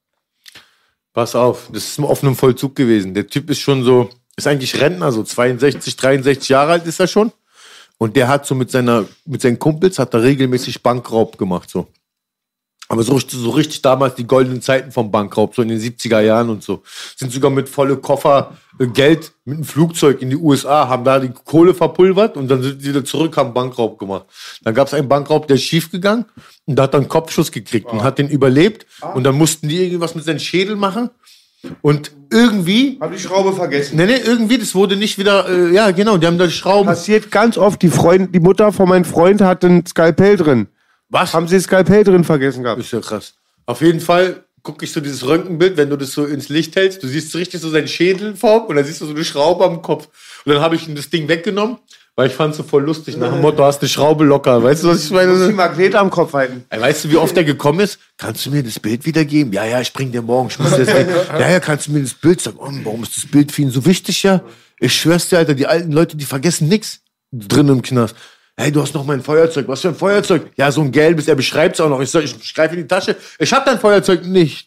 Pass auf, das ist auf einem Vollzug gewesen. Der Typ ist schon so, ist eigentlich Rentner, so 62, 63 Jahre alt ist er schon. Und der hat so mit seinen Kumpels, hat er regelmäßig Bankraub gemacht, so. Aber so richtig damals die goldenen Zeiten vom Bankraub, so in den 70er Jahren und so. Sind sogar mit volle Koffer Geld mit einem Flugzeug in die USA, haben da die Kohle verpulvert und dann sind sie wieder zurück, haben Bankraub gemacht. Dann gab es einen Bankraub, der ist schief gegangen und da hat dann einen Kopfschuss gekriegt und hat den überlebt. Und dann mussten die irgendwas mit seinem Schädel machen. Und irgendwie... Hab die Schraube vergessen. Nee, irgendwie, das wurde nicht wieder... ja, genau, die haben da die Schrauben... Passiert ganz oft, die Mutter von meinem Freund hat ein Skalpell drin. Was? Haben sie das Skalpell drin vergessen gehabt? Ist ja krass. Auf jeden Fall gucke ich so dieses Röntgenbild, wenn du das so ins Licht hältst, du siehst so richtig so seinen Schädelform und dann siehst du so eine Schraube am Kopf. Und dann habe ich ihm das Ding weggenommen, weil ich fand es so voll lustig. Nach dem Motto, hast eine Schraube locker. Weißt du, was ich meine? Du musst die Magnete am Kopf halten. Ey, weißt du, wie oft er gekommen ist? Kannst du mir das Bild wiedergeben? Ja, ich bring dir morgen. Ich muss das ja, kannst du mir das Bild sagen? Oh, warum ist das Bild für ihn so wichtig, ja? Ich schwör's dir, Alter, die alten Leute, die vergessen nichts drin im Knast. Hey, du hast noch mein Feuerzeug. Was für ein Feuerzeug? Ja, so ein gelbes. Er beschreibt es auch noch. Ich greife in die Tasche. Ich hab dein Feuerzeug nicht.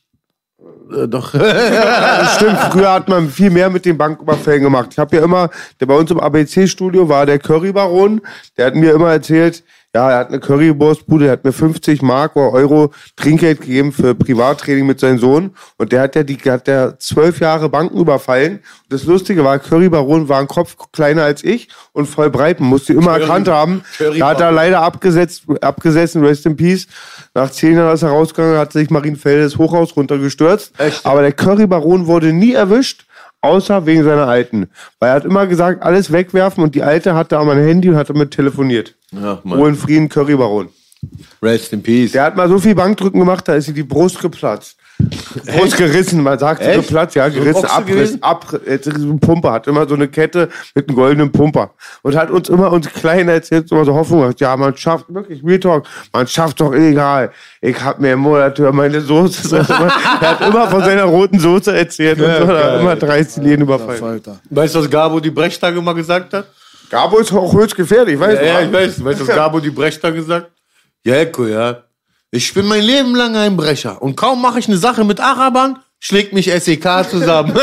Doch. Das stimmt. Früher hat man viel mehr mit den Banküberfällen gemacht. Ich habe ja immer, der bei uns im ABC-Studio war der Currybaron. Der hat mir immer erzählt, ja, er hat eine Currywurstbude, der hat mir 50 Mark oder Euro Trinkgeld gegeben für Privattraining mit seinem Sohn. Und der hat ja 12 Jahre Banken überfallen. Und das Lustige war, Currybaron war ein Kopf kleiner als ich und voll breit. Man musste immer erkannt haben. Da hat er leider abgesessen, rest in peace. Nach 10 Jahren ist er rausgegangen, hat sich Marienfeldes Hochhaus runtergestürzt. Echt? Aber der Currybaron wurde nie erwischt. Außer wegen seiner Alten. Weil er hat immer gesagt, alles wegwerfen und die Alte hatte aber ein Handy und hat damit telefoniert. Ja, Ruhe in Frieden, Currybaron. Rest in peace. Der hat mal so viel Bankdrücken gemacht, da ist ihm die Brust geplatzt. Brust gerissen, man sagt so geplatzt, ja, gerissen, Abriss, so ein Pumper, hat immer so eine Kette mit einem goldenen Pumper. Und hat uns Kleinen erzählt, immer so Hoffnung gemacht, ja, man schafft, wirklich, Real Talk, man schafft doch illegal. Ich hab mir im Monat meine Soße, er hat immer von seiner roten Soße erzählt und so, hat immer 30 Läden überfallen. Weißt du, was Gabo die Brechtage mal gesagt hat? Gabo ist auch höchst gefährlich, weißt du? Ja, ich weiß. Weißt du, was Gabo die Brechtage gesagt? Ja, Eko, ja. Ich bin mein Leben lang ein Brecher. Und kaum mache ich eine Sache mit Arabern, schlägt mich SEK zusammen.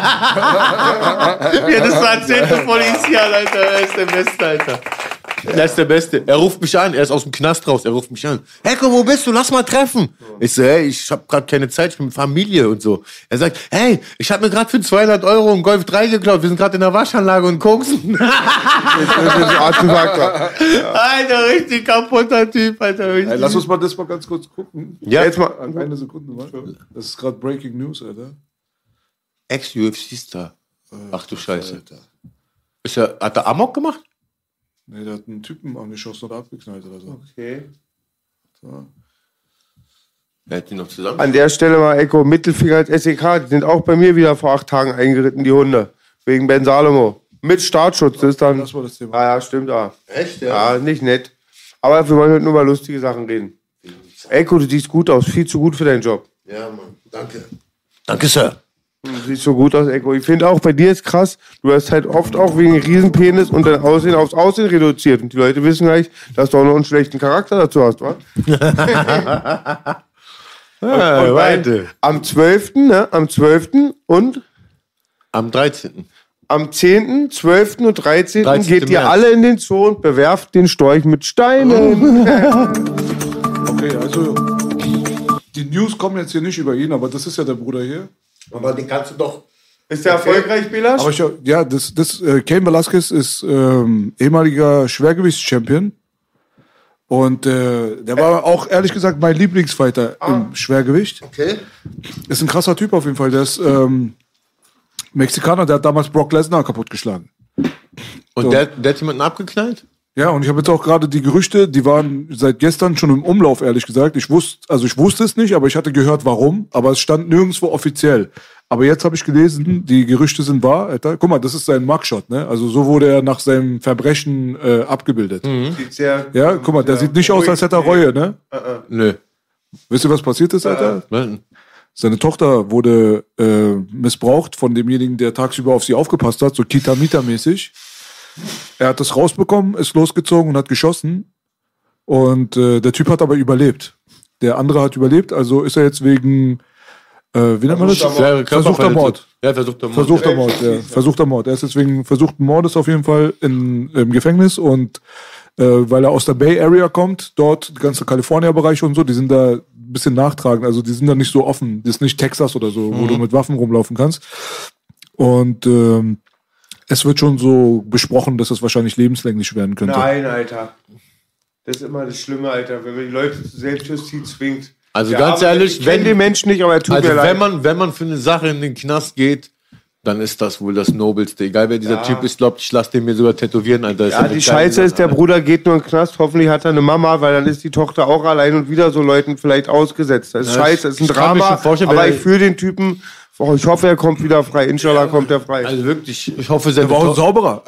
Ja, das war erzählte Polizeial, Alter. Er ist der Beste, Alter. Er ist der Beste. Er ruft mich an. Er ist aus dem Knast raus. Er ruft mich an. Eko, wo bist du? Lass mal treffen. Ich so, hey, ich hab grad keine Zeit. Ich bin mit Familie und so. Er sagt, hey, ich hab mir grad für 200 Euro einen Golf 3 geklaut. Wir sind gerade in der Waschanlage und koksen. Alter, richtig kaputter Typ, Alter. Hey, lass uns mal das mal ganz kurz gucken. Ja, jetzt mal. Eine Sekunde mal. Das ist gerade Breaking News, Alter. Ex-UFC-Star. Ach du Scheiße. Hat er Amok gemacht? Nee, der hat einen Typen angeschossen oder abgeknallt oder so. Okay. So. Wer hat die noch zusammen? An der Stelle mal Eko, Mittelfinger als SEK, die sind auch bei mir wieder vor 8 Tagen eingeritten, die Hunde. Wegen Ben Salomo. Mit Startschutz, das ist dann... Das war das Thema. Ah ja, stimmt, ja. Echt, ja? Ja, nicht nett. Aber wir wollen heute nur über lustige Sachen reden. Eko, du siehst gut aus, viel zu gut für deinen Job. Ja, Mann, danke. Danke, Sir. Sieht so gut aus, Eko. Ich finde auch, bei dir ist krass, du hast halt oft auch wegen Riesenpenis und dein Aussehen aufs Aussehen reduziert. Und die Leute wissen gleich, dass du auch noch einen schlechten Charakter dazu hast, wa? Und weiter. Am 12., ne? Am 12. und? Am 13. Am 10., 12. und 13. 13. geht ihr März. alle in den Zoo und bewerft den Storch mit Steinen. Okay, also die News kommen jetzt hier nicht über ihn, aber das ist ja der Bruder hier. Aber den kannst du doch. Ist der erfolgreich, Belasch? Aber Cain Velasquez ist ehemaliger Schwergewichts-Champion. Und der war auch, ehrlich gesagt, mein Lieblingsfighter im Schwergewicht. Okay. Ist ein krasser Typ auf jeden Fall. Der ist Mexikaner, der hat damals Brock Lesnar kaputtgeschlagen. Und So. der hat jemanden abgeknallt? Ja, und ich habe jetzt auch gerade die Gerüchte, die waren seit gestern schon im Umlauf, ehrlich gesagt. Ich wusste es nicht, aber ich hatte gehört, warum. Aber es stand nirgendwo offiziell. Aber jetzt habe ich gelesen, die Gerüchte sind wahr. Alter. Guck mal, das ist sein Mugshot, ne? Also so wurde er nach seinem Verbrechen abgebildet. Sieht sehr, Ja, guck mal, der sieht nicht aus, als hätte er Reue, ne? Nö. Wisst ihr, was passiert ist, Alter? Nein. Seine Tochter wurde missbraucht von demjenigen, der tagsüber auf sie aufgepasst hat, so Kita-Mita-mäßig. Er hat das rausbekommen, ist losgezogen und hat geschossen. Und der Typ hat aber überlebt. Der andere hat überlebt, also ist er jetzt wegen, wie nennt man das? Versuchter Mord. Ja, versuchter Mord. Versuchter Mord, ja. Versuchter Mord. Er ist jetzt wegen versuchten Mordes auf jeden Fall im Gefängnis und weil er aus der Bay Area kommt, dort, die ganze California-Bereiche und so, die sind da ein bisschen nachtragend, also die sind da nicht so offen. Das ist nicht Texas oder so, wo du mit Waffen rumlaufen kannst. Und es wird schon so besprochen, dass es wahrscheinlich lebenslänglich werden könnte. Nein, Alter. Das ist immer das Schlimme, Alter, wenn man die Leute zur Selbstjustiz zwingt. Also Ja, ganz aber ehrlich, ich kenn den Menschen nicht, aber er tut also mir leid. wenn man für eine Sache in den Knast geht, dann ist das wohl das Nobelste. Egal wer dieser Typ ist, glaubt, ich lasse den mir sogar tätowieren, Alter. Ja, die Scheiße ist, der Bruder geht nur in den Knast, hoffentlich hat er eine Mama, weil dann ist die Tochter auch allein und wieder so Leuten vielleicht ausgesetzt. Das ist Ja, scheiße, das ist ein ich kann mir Drama, schon vorstellen, aber wenn ich fühle den Typen, ich hoffe, er kommt wieder frei. Inshallah kommt er frei. Also wirklich, ich hoffe, seine Er war auch ein Tochter- Sauberer.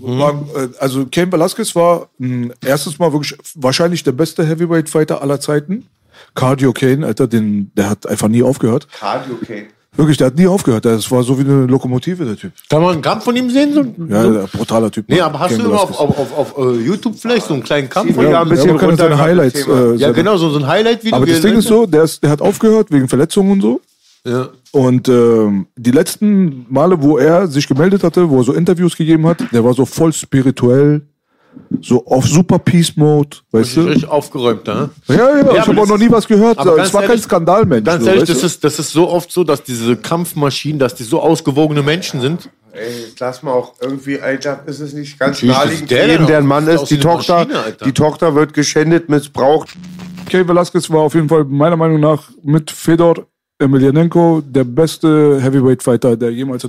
Also Cain Velasquez war erstes Mal wirklich wahrscheinlich der beste Heavyweight-Fighter aller Zeiten. Cardio Cain, Alter, der hat einfach nie aufgehört. Cardio, okay. Wirklich, der hat nie aufgehört. Das war so wie eine Lokomotive, der Typ. Kann man einen Kampf von ihm sehen? So? Ja, der brutaler Typ. Nee, Mann. aber hast Cain du immer Velasquez. auf YouTube vielleicht so einen kleinen Kampf? Ja, Ja, ein bisschen man kann runter, seine das Highlights. Thema. Ja, genau, so ein Highlight-Video. Aber wie das er Ding ist sagt. so, der hat aufgehört wegen Verletzungen und so. Ja. Und die letzten Male, wo er sich gemeldet hatte, wo er so Interviews gegeben hat, der war so voll spirituell, so auf super Peace-Mode, weißt du? Richtig aufgeräumt, ne? Ja, ich aber habe auch das noch nie was gehört. aber Es ganz war kein ehrlich- Skandal, Mensch. Ganz so, ehrlich, weißt du? das ist so oft so, dass diese Kampfmaschinen, dass die so ausgewogene Menschen sind. Ey, lass mal auch irgendwie, Alter, ist es nicht ganz Natürlich, naheliegend ist der für jeden, denn der ein auch- Mann sieht ist, aus die wie eine Tochter, Maschine, Alter. die Tochter wird geschändet, missbraucht. Cain Velasquez war auf jeden Fall meiner Meinung nach mit Fedor Emelianenko der beste Heavyweight-Fighter, der jemals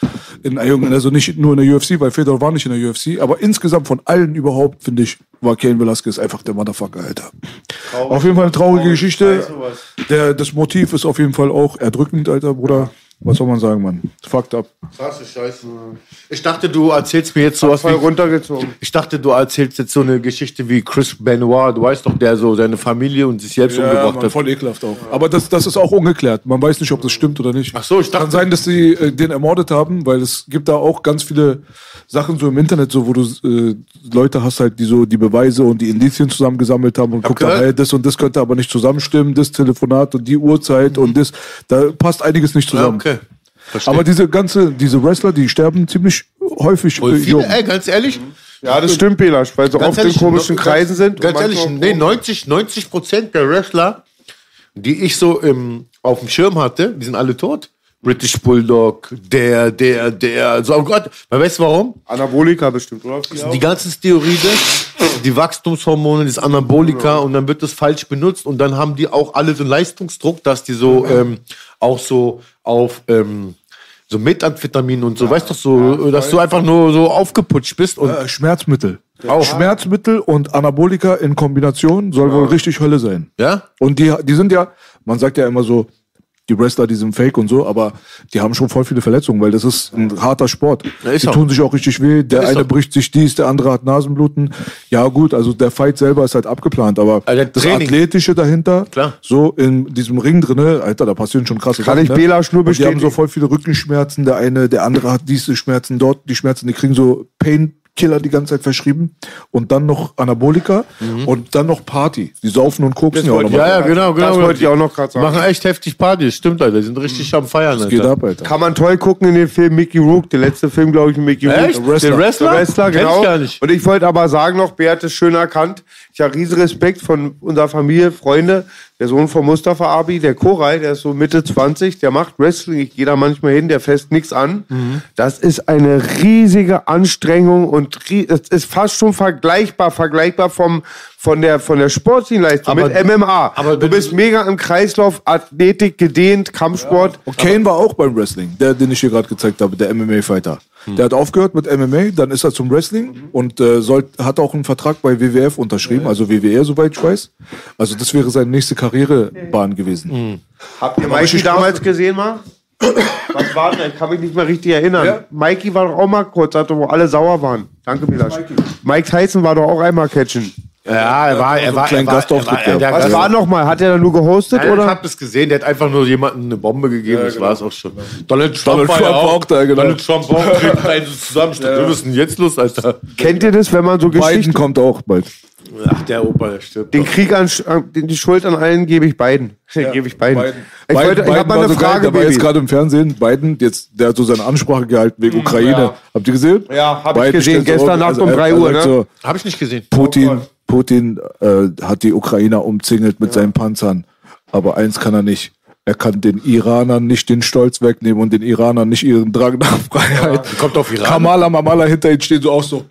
also nicht nur in der UFC, weil Fedor war nicht in der UFC, aber insgesamt von allen überhaupt, finde ich, war Cain Velasquez einfach der Motherfucker, Alter. Auf jeden Fall eine traurige Geschichte. Das Motiv ist auf jeden Fall auch erdrückend, Alter, Bruder. Was soll man sagen, Mann? Fucked up. Krasse Scheiße. Ich dachte, du erzählst mir jetzt sowas Voll wie... runtergezogen. Ich dachte, du erzählst jetzt so eine Geschichte wie Chris Benoit. Du weißt doch, der so seine Familie und sich selbst Ja, umgebracht Mann, hat. voll ekelhaft auch. Aber das ist auch ungeklärt. Man weiß nicht, ob das stimmt oder nicht. Ach so, ich dachte- Kann sein, dass sie den ermordet haben, weil es gibt da auch ganz viele Sachen so im Internet, so wo du Leute hast halt, die so die Beweise und die Indizien zusammengesammelt haben und guckt dann, gehört- hey, das und das könnte aber nicht zusammenstimmen, das Telefonat und die Uhrzeit und das, da passt einiges nicht Ja, zusammen. okay. Verstehe. Aber diese Wrestler, die sterben ziemlich häufig Voll viele, jung. ey, ganz ehrlich. Ja, das stimmt, Belasch, weil sie Ganz oft ehrlich, in komischen ganz- Kreisen sind. Ganz und ehrlich, manchmal- nee, 90% der Wrestler, die ich so auf dem Schirm hatte, die sind alle tot. British Bulldog, der, so, oh Gott, man weiß warum? Anabolika bestimmt, oder? Die ganzen Steroide, die Wachstumshormone, das Anabolika und dann wird das falsch benutzt und dann haben die auch alle so einen Leistungsdruck, dass die so auch so auf so Methamphetamin und so, weißt du, so, dass du einfach nur so aufgeputscht bist und Schmerzmittel. Auch. Schmerzmittel und Anabolika in Kombination soll wohl richtig Hölle sein. ja? Und die sind ja, man sagt ja immer so, die Wrestler, die sind fake und so, aber die haben schon voll viele Verletzungen, weil das ist ein harter Sport. ist Die auch. tun sich auch richtig weh. Der eine bricht sich dies, der andere hat Nasenbluten. Ja gut, also der Fight selber ist halt abgeplant, aber Also das Training. Athletische dahinter, Klar. so in diesem Ring drinne, Alter, da passieren schon krasse Kann Sachen. ich Belasch nur Und die haben bestätigen. so voll viele Rückenschmerzen, der eine, der andere hat diese Schmerzen, dort die Schmerzen, die kriegen so Painkiller die ganze Zeit verschrieben und dann noch Anabolika und dann noch Party. Die saufen und koksen ja auch noch mal. Ja, genau. Das wollte ich auch noch gerade Die sagen. machen echt heftig Party, das stimmt, Alter. Die sind richtig am Feiern, Das Alter. geht ab, Alter. Kann man toll gucken in den Film Mickey Rourke, der letzte Film, glaube ich, mit Mickey Echt? Rourke. Den Wrestler? Der Wrestler, Kenn ich genau. gar nicht. Und ich wollte aber sagen noch, Beat ist schön erkannt. Ich habe riesen Respekt von unserer Familie, Freunde. Der Sohn von Mustafa Abi, der Koray, der ist so Mitte 20, der macht Wrestling. Ich gehe da manchmal hin, der fässt nichts an. Das ist eine riesige Anstrengung und es ist fast schon vergleichbar von der Sportleistung Aber- mit MMA. aber Du wenn bist du- mega im Kreislauf, Athletik, gedehnt, Kampfsport. Und Kane war auch beim Wrestling, den ich hier gerade gezeigt habe, der MMA-Fighter. Der hat aufgehört mit MMA, dann ist er zum Wrestling und hat auch einen Vertrag bei WWF unterschrieben, also WWE, soweit ich weiß. Also das wäre seine nächste Karrierebahn gewesen. Habt ihr Mikey damals gesehen mal? Was war denn? Ich kann mich nicht mehr richtig erinnern. Ja. Mikey war doch auch mal kurz, wo alle sauer waren. Danke, Milasch. Mike Tyson war doch auch einmal catchen. Ja, er war einen kleinen Gastauftritt gehabt. Was war noch mal? Hat er da nur gehostet, Nein, ich oder? hab das gesehen, der hat einfach nur jemandem eine Bombe gegeben, das war es auch schon. Donald Trump Trump war auch da, genau. Donald Trump auch, kriegt einen so zusammenstellen. Was ist denn jetzt los, Alter? Kennt ihr das, wenn man so Biden Geschichten... kommt auch bald. Ach, der Opa, der stirbt. Den Krieg die Schuld an allen gebe ich beiden. Gebe ich beiden. Ich habe mal war eine so geil, Frage, der war jetzt Baby. gerade im Fernsehen. Biden, der hat so seine Ansprache gehalten wegen Ukraine. ja. Habt ihr gesehen? Ja, hab ich Biden gesehen, stellt gestern so- Nacht um er- 3 er Uhr, sagt ne? so, Hab ich nicht gesehen. Putin hat die Ukrainer umzingelt mit seinen Panzern. Aber eins kann er nicht. Er kann den Iranern nicht den Stolz wegnehmen und den Iranern nicht ihren Drang nach Freiheit. Kommt auf Iran. Kamala Mamala hinter ihnen stehen so auch so.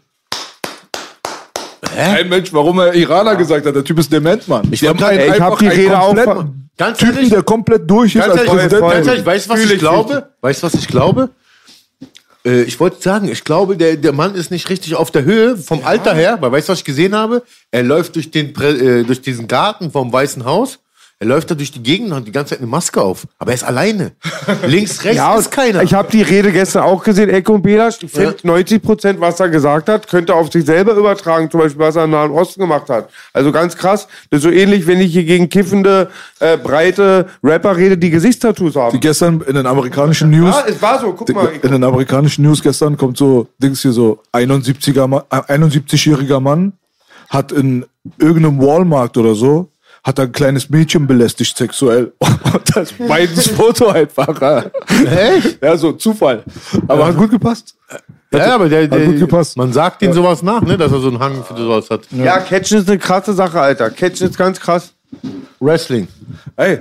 Kein Mensch, warum er Iraner gesagt hat. Der Typ ist dement, Mann. Ich hab die einfach Rede einen auch- komplett- Ganz Typen, ehrlich, der komplett durch ist ganz als ehrlich, Präsident. ganz ehrlich, weißt du, was ich glaube? Weißt du, was ich glaube? Ich wollte sagen, ich glaube, der Mann ist nicht richtig auf der Höhe vom Alter her, weil weißt du, was ich gesehen habe? Er läuft durch diesen Garten vom Weißen Haus. Er läuft da durch die Gegend und hat die ganze Zeit eine Maske auf. Aber er ist alleine. Links, rechts Ja, ist keiner. ich habe die Rede gestern auch gesehen, Ecke und Belasch. Ich finde, 90%, was er gesagt hat, könnte er auf sich selber übertragen. Zum Beispiel, was er im Nahen Osten gemacht hat. Also ganz krass. Das ist so ähnlich, wenn ich hier gegen kiffende, breite Rapper rede, die Gesichtstattoos haben. Die gestern in den amerikanischen News. Ja, es war so. Guck mal. In den amerikanischen News gestern kommt so Dings hier so 71-jähriger Mann hat in irgendeinem Walmart oder so hat ein kleines Mädchen belästigt sexuell. Und das ist Bidens Foto einfach. Echt? Ja, so Zufall. Aber hat gut gepasst. ja, aber hat gut gepasst. man sagt ihm sowas nach, ne, dass er so einen Hang für sowas hat. Ja, Catchen ist eine krasse Sache, Alter. Catchen ist ganz krass. Wrestling. Ey,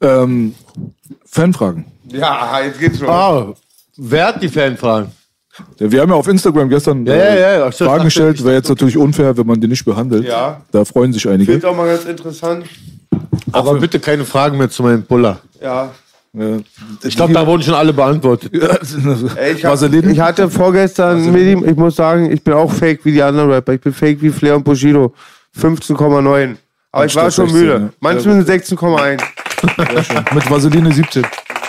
Fanfragen. Ja, jetzt geht's schon. Ah, wer hat die Fanfragen? Ja, wir haben ja auf Instagram gestern Ja. Ach so, Fragen ich gestellt. dachte, Wäre jetzt natürlich unfair, wenn man die nicht behandelt. Ja. Da freuen sich Ich einige. finde auch mal ganz interessant. Aber bitte keine Fragen mehr zu meinem Puller. Ja. Ich glaube, da wurden schon alle beantwortet. Ey, Vaseline? ich hatte vorgestern ein Medium, ich muss sagen, ich bin auch fake wie die anderen Rapper. Ich bin fake wie Flair und Bushido. 15,9. Aber ich war Anstatt schon 16, müde. ja. Manchmal sind 16,1. Mit Vaseline 17.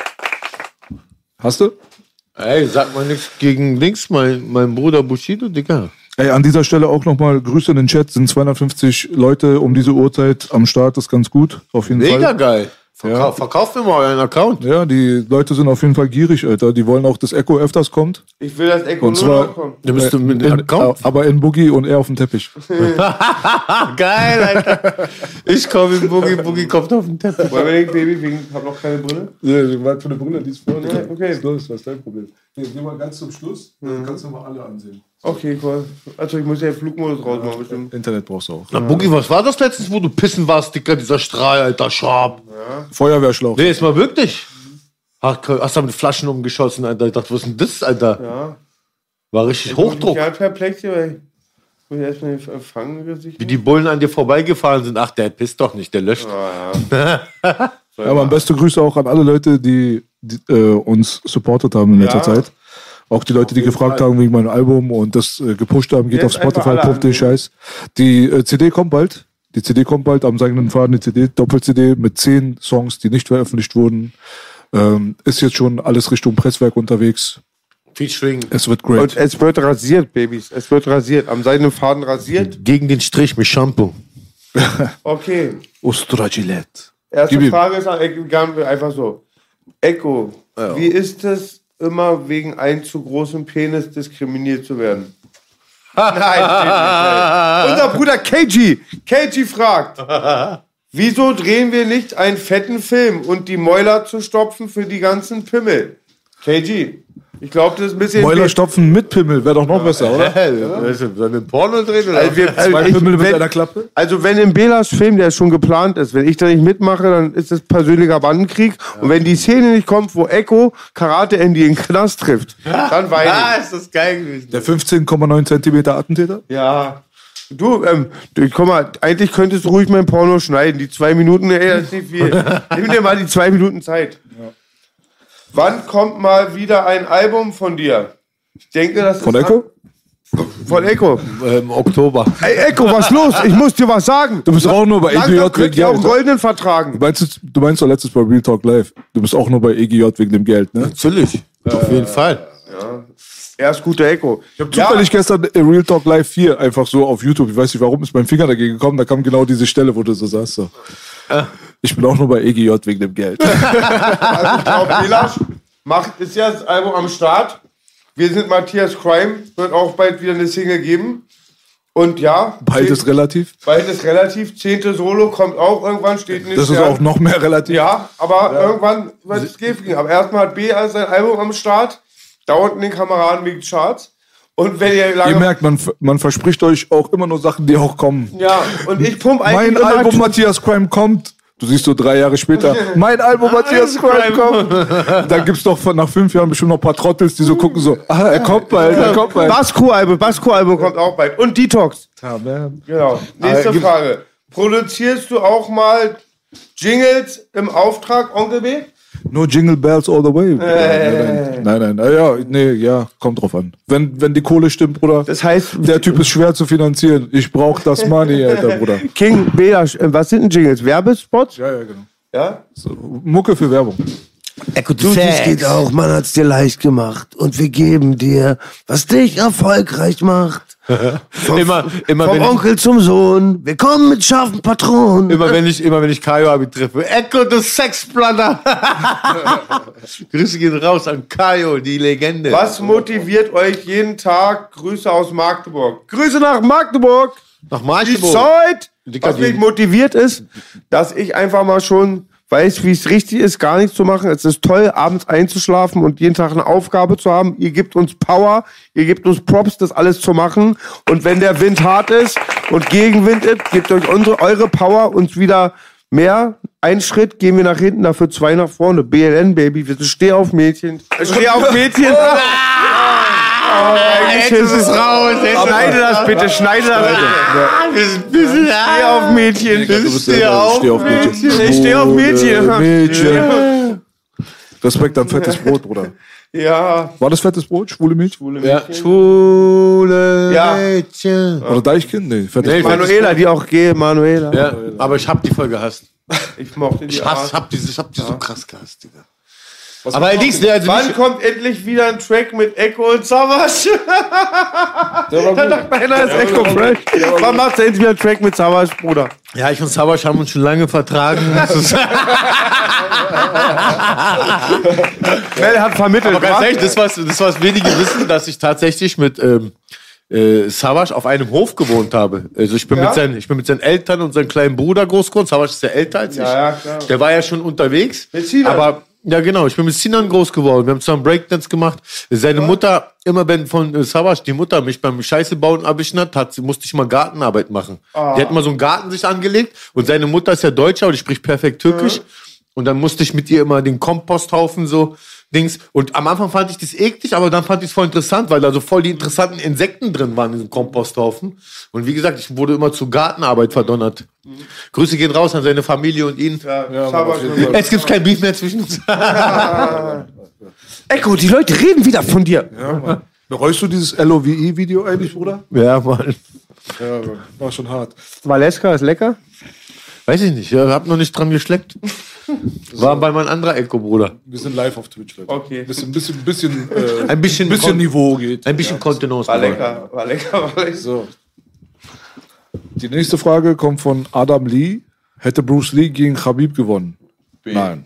Hast du? Ey, sag mal nichts gegen links, mein Bruder Bushido, Digga. Ey, an dieser Stelle auch nochmal Grüße in den Chat. Sind 250 Leute um diese Uhrzeit am Start. Das ist ganz gut. Auf jeden Mega Fall. geil. Verkauft mir mal euren Account. Ja, die Leute sind auf jeden Fall gierig, Alter. Die wollen auch, dass Echo öfters kommt. Ich will das Echo Und nur zwar- noch kommen. Du bist mit dem Account. Aber in Boogie und er auf dem Teppich. Geil, Alter. Ich komme in Boogie kommt auf den Teppich. Wollen wir nicht, Baby? Ich hab noch keine Brille. Warte für eine Brille, die ist vorne. Ja, okay. Was ist dein Problem? Geh mal ganz zum Schluss, dann kannst du mal alle ansehen. Okay, cool. Also ich muss ja den Flugmodus rausmachen bestimmt. Internet brauchst du auch. Na, Boogie, was war das letztens, wo du pissen warst, Dicker, dieser Strahl, Alter, Sharp? Feuerwehrschlauch. Nee, ist mal wirklich. Hast du mit Flaschen umgeschossen, Alter? Ich dachte, was ist denn das, Alter? Ja. War richtig Hochdruck. Ich bin perplex hier, weil ich muss erstmal den Fanggesicht. Wie die Bullen an dir vorbeigefahren sind. Ach, der pisst doch nicht, der löscht. Ja, aber beste Grüße auch an alle Leute, die uns supportet haben in letzter Zeit. Auch die Leute, die gefragt haben wegen meinem Album und das gepusht haben, geht Jetzt auf einfach Spotify, alle pumpt den Scheiß. Die CD kommt bald. Die CD kommt bald am seidenen Faden, die CD, Doppel-CD mit 10 Songs, die nicht veröffentlicht wurden. Ist jetzt schon alles Richtung Presswerk unterwegs. Featuring. Es wird great. Und es wird rasiert, Babys. Es wird rasiert. Am seidenen Faden rasiert. Gegen den Strich mit Shampoo. Okay. Ustra Gillette. Erste Gib ihm. Frage ist einfach so. Echo, wie ist es, immer wegen einem zu großen Penis diskriminiert zu werden? Nein, steht nicht. Unser Bruder KG fragt, wieso drehen wir nicht einen fetten Film und die Mäuler zu stopfen für die ganzen Pimmel? KG, ich glaube, das ist ein bisschen... Mäuler stopfen mit Pimmel, wäre doch noch besser, oder? Sollen wir Porno drehen? Oder? Zwei Pimmel mit einer Klappe? Also wenn in Belas Film, der schon geplant ist, wenn ich da nicht mitmache, dann ist es persönlicher Bandenkrieg. Und wenn die Szene nicht kommt, wo Echo Karate Andy in den Knast trifft, dann weine ich. Ist das geil gewesen. Der 15,9 Zentimeter Attentäter? Ja. Du, guck mal, eigentlich könntest du ruhig mein Porno schneiden. Die 2 Minuten, ey, das ist nicht viel. Nimm dir mal die 2 Minuten Zeit. Ja. Wann kommt mal wieder ein Album von dir? Ich denke, das ist... Von Echo? Von Echo. Im Oktober. Ey, Echo, was los? Ich muss dir was sagen. Du bist auch nur bei EGJ Langsam könnt ihr auch einen goldenen vertragen. Du meinst doch letztes bei Real Talk Live. Du bist auch nur bei EGJ wegen dem Geld, ne? Natürlich. Auf jeden Fall. Ja. Er ist guter Echo. Ich habe zufällig gestern Real Talk Live 4 einfach so auf YouTube, ich weiß nicht warum, ist mein Finger dagegen gekommen, da kam genau diese Stelle, wo du so saßt. So. Ich bin auch nur bei EGJ wegen dem Geld. Also ich glaube, Belasch ist ja das Album am Start. Wir sind Matthias Crime, wird auch bald wieder eine Single geben. Und ja. Bald ist relativ. Bald ist relativ. 10. Solo kommt auch irgendwann, steht nicht. Das ist auch noch mehr relativ. Ja, aber irgendwann wird es gehen. Aber erstmal hat B als sein Album am Start. Da unten den Kameraden wegen Charts. Und wenn ihr lange... Ihr merkt, man verspricht euch auch immer nur Sachen, die auch kommen. Ja, und ich pumpe eigentlich... Mein Album Matthias Crime kommt. Du siehst so 3 Jahre später, mein Album Matthias Crime kommt. Dann gibt's doch nach 5 Jahren bestimmt noch ein paar Trottels, die so gucken so, er kommt bald. Basko-Album kommt auch bald. Und Detox. Ja, man. Genau. Nächste Frage. Produzierst du auch mal Jingles im Auftrag, Onkel B? No Jingle Bells all the way. Nein. Kommt drauf an. Wenn die Kohle stimmt, Bruder. Das heißt, der Typ ist schwer zu finanzieren. Ich brauch das Money, Alter, Bruder. King Belasch, was sind denn Jingles? Werbespots? Ja, genau. Ja? So, Mucke für Werbung. Du, das geht auch, man hat's dir leicht gemacht. Und wir geben dir, was dich erfolgreich macht. Immer vom Onkel zum Sohn. Wir kommen mit scharfen Patronen. Immer wenn ich Kaio Abi treffe. Echo, the Sexplaner. Grüße gehen raus an Kaio, die Legende. Was motiviert euch jeden Tag? Grüße aus Magdeburg. Grüße nach Magdeburg. Nach Magdeburg. Die Zeit. Was mich motiviert ist, dass ich einfach mal schon weiß, wie es richtig ist, gar nichts zu machen. Es ist toll, abends einzuschlafen und jeden Tag eine Aufgabe zu haben. Ihr gebt uns Power, ihr gebt uns Props, das alles zu machen. Und wenn der Wind hart ist und Gegenwind ist, gebt euch eure Power, uns wieder mehr. Ein Schritt, gehen wir nach hinten, dafür 2 nach vorne. BLN, Baby, wir sind Steh auf Mädchen. Steh auf Mädchen. Jetzt ist es raus. Schneide das bitte, schneide das bitte. Steh auf Mädchen. Steh auf Mädchen. Ich steh auf Mädchen. Mädchen. Respekt an fettes Brot, Bruder. Ja. War das fettes Brot? Schwule Mädchen? Ja. Schwule Mädchen. Oder Deichkind? Nee, fettes Brot. Manuela, die auch gehe, Manuela. Ja, aber ich hab die voll gehasst. Ich mochte die hab die so krass gehasst, Digga. Aber wann kommt endlich wieder ein Track mit Echo und Savage? Da dachte einer, ist Echo fresh. Wann machst du endlich wieder einen Track mit Savage, Bruder? Ja, ich und Savage haben uns schon lange vertragen. Mel hat vermittelt. Aber ganz ehrlich, das was wenige wissen, dass ich tatsächlich mit Savage auf einem Hof gewohnt habe. Also ich bin mit seinen Eltern und seinem kleinen Bruder groß geworden. Savage ist ja älter als ich. Ja, klar. Der war ja schon unterwegs. Mit Sinan. Aber ja, genau. Ich bin mit Sinan groß geworden. Wir haben zusammen Breakdance gemacht. Seine Mutter, immer wenn von Savage die Mutter mich beim Scheiße bauen erwischt hat, musste ich mal Gartenarbeit machen. Die hat mal so einen Garten sich angelegt und seine Mutter ist ja Deutscher und die spricht perfekt Türkisch. Und dann musste ich mit ihr immer den Komposthaufen so Dings. Und am Anfang fand ich das eklig, aber dann fand ich es voll interessant, weil da so voll die interessanten Insekten drin waren in diesem Komposthaufen. Und wie gesagt, ich wurde immer zur Gartenarbeit verdonnert. Grüße gehen raus an seine Familie und ihn. Jetzt gibt's kein Beef mehr zwischen uns. Echo, die Leute reden wieder von dir. Ja, Mann. Bereust du dieses LOVE-Video eigentlich, Bruder? Ja, Mann. Ja, war schon hart. Valeska ist lecker? Weiß ich nicht, ich hab noch nicht dran geschleckt. War bei meinem anderer Echo, Bruder. Wir sind live auf Twitch, Leute. Okay. Ein bisschen Niveau geht. Ein bisschen Kontenance. War lecker. So. Die nächste Frage kommt von Adam Lee. Hätte Bruce Lee gegen Khabib gewonnen? Nein.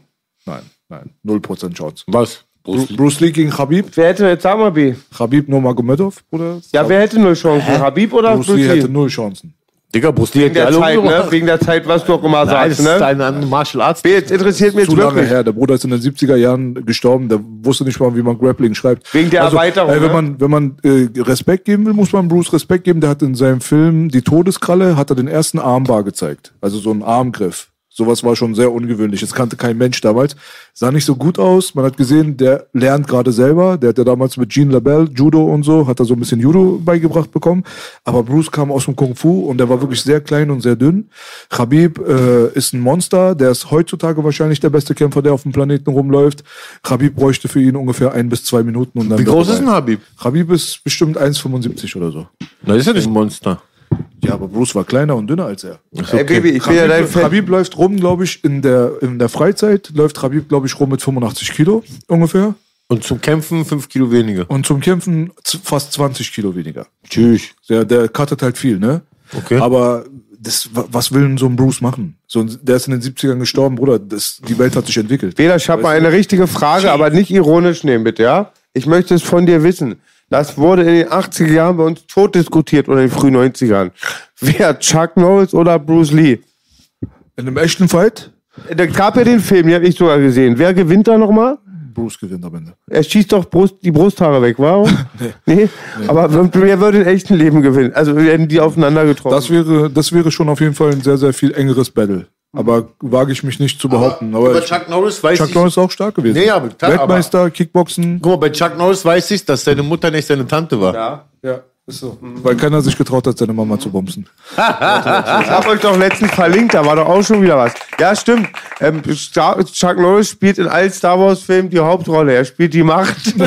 0% Chance. Was? Bruce Lee gegen Khabib? Wer hätte jetzt, sag mal, B? Khabib Nurmagomedov, oder? Ja, wer hätte 0 Chancen? Habib oder Bruce Lee hätte 0 Chancen. Digga, Bruce Lee Wegen der Zeit, ne? Wegen der Zeit, was du auch immer Nein, sagst, das ist ne? ein Martial Arts. B, jetzt interessiert mich jetzt Zu lange wirklich. her. Der Bruder ist in den 70er Jahren gestorben. Der wusste nicht mal, wie man Grappling schreibt. Wegen der Erweiterung, Wenn man Respekt geben will, muss man Bruce Respekt geben. Der hat in seinem Film Die Todeskralle hat er den ersten Armbar gezeigt. Also so einen Armgriff. Sowas war schon sehr ungewöhnlich. Das kannte kein Mensch damals. Sah nicht so gut aus. Man hat gesehen, der lernt gerade selber. Der hat ja damals mit Jean LaBelle, Judo und so, hat er so ein bisschen Judo beigebracht bekommen. Aber Bruce kam aus dem Kung Fu und der war wirklich sehr klein und sehr dünn. Khabib ist ein Monster. Der ist heutzutage wahrscheinlich der beste Kämpfer, der auf dem Planeten rumläuft. Khabib bräuchte für ihn ungefähr 1 bis 2 Minuten. Und dann Wie groß ist ein Khabib? Khabib ist bestimmt 1,75 oder so. Na, das ist ja nicht ein Monster. Ja, aber Bruce war kleiner und dünner als er. Ey, Baby, ich bin ja dein Fan. Khabib läuft rum, glaube ich, in der Freizeit läuft Khabib, glaube ich, rum mit 85 Kilo ungefähr. Und zum Kämpfen 5 Kilo weniger. Und zum Kämpfen fast 20 Kilo weniger. Tschüss. Der cuttet halt viel, ne? Okay. Aber was will denn so ein Bruce machen? Der ist in den 70ern gestorben, Bruder. Die Welt hat sich entwickelt. Bela, ich habe mal eine richtige Frage, aber nicht ironisch nehmen, bitte, ja? Ich möchte es von dir wissen. Das wurde in den 80er Jahren bei uns tot diskutiert oder in den frühen 90ern. Wer, Chuck Norris oder Bruce Lee? In einem echten Fight? Da gab ja den Film, den habe ich sogar gesehen. Wer gewinnt da nochmal? Bruce gewinnt am Ende. Er schießt doch die Brusthaare weg, warum? Nee. Aber wer würde im echten Leben gewinnen? Also werden die aufeinander getroffen? Das wäre schon auf jeden Fall ein sehr, sehr viel engeres Battle. Aber wage ich mich nicht zu behaupten. Aber bei Chuck Norris weiß Chuck Norris ist auch stark gewesen. Nee, aber klar, Weltmeister, Kickboxen. Guck mal, bei Chuck Norris weiß ich, dass seine Mutter nicht seine Tante war. Ja. Ist so. Weil keiner sich getraut hat, seine Mama zu bumsen. Ich habe euch doch letztens verlinkt, da war doch auch schon wieder was. Ja, stimmt. Chuck Norris spielt in allen Star Wars Filmen die Hauptrolle. Er spielt die Macht.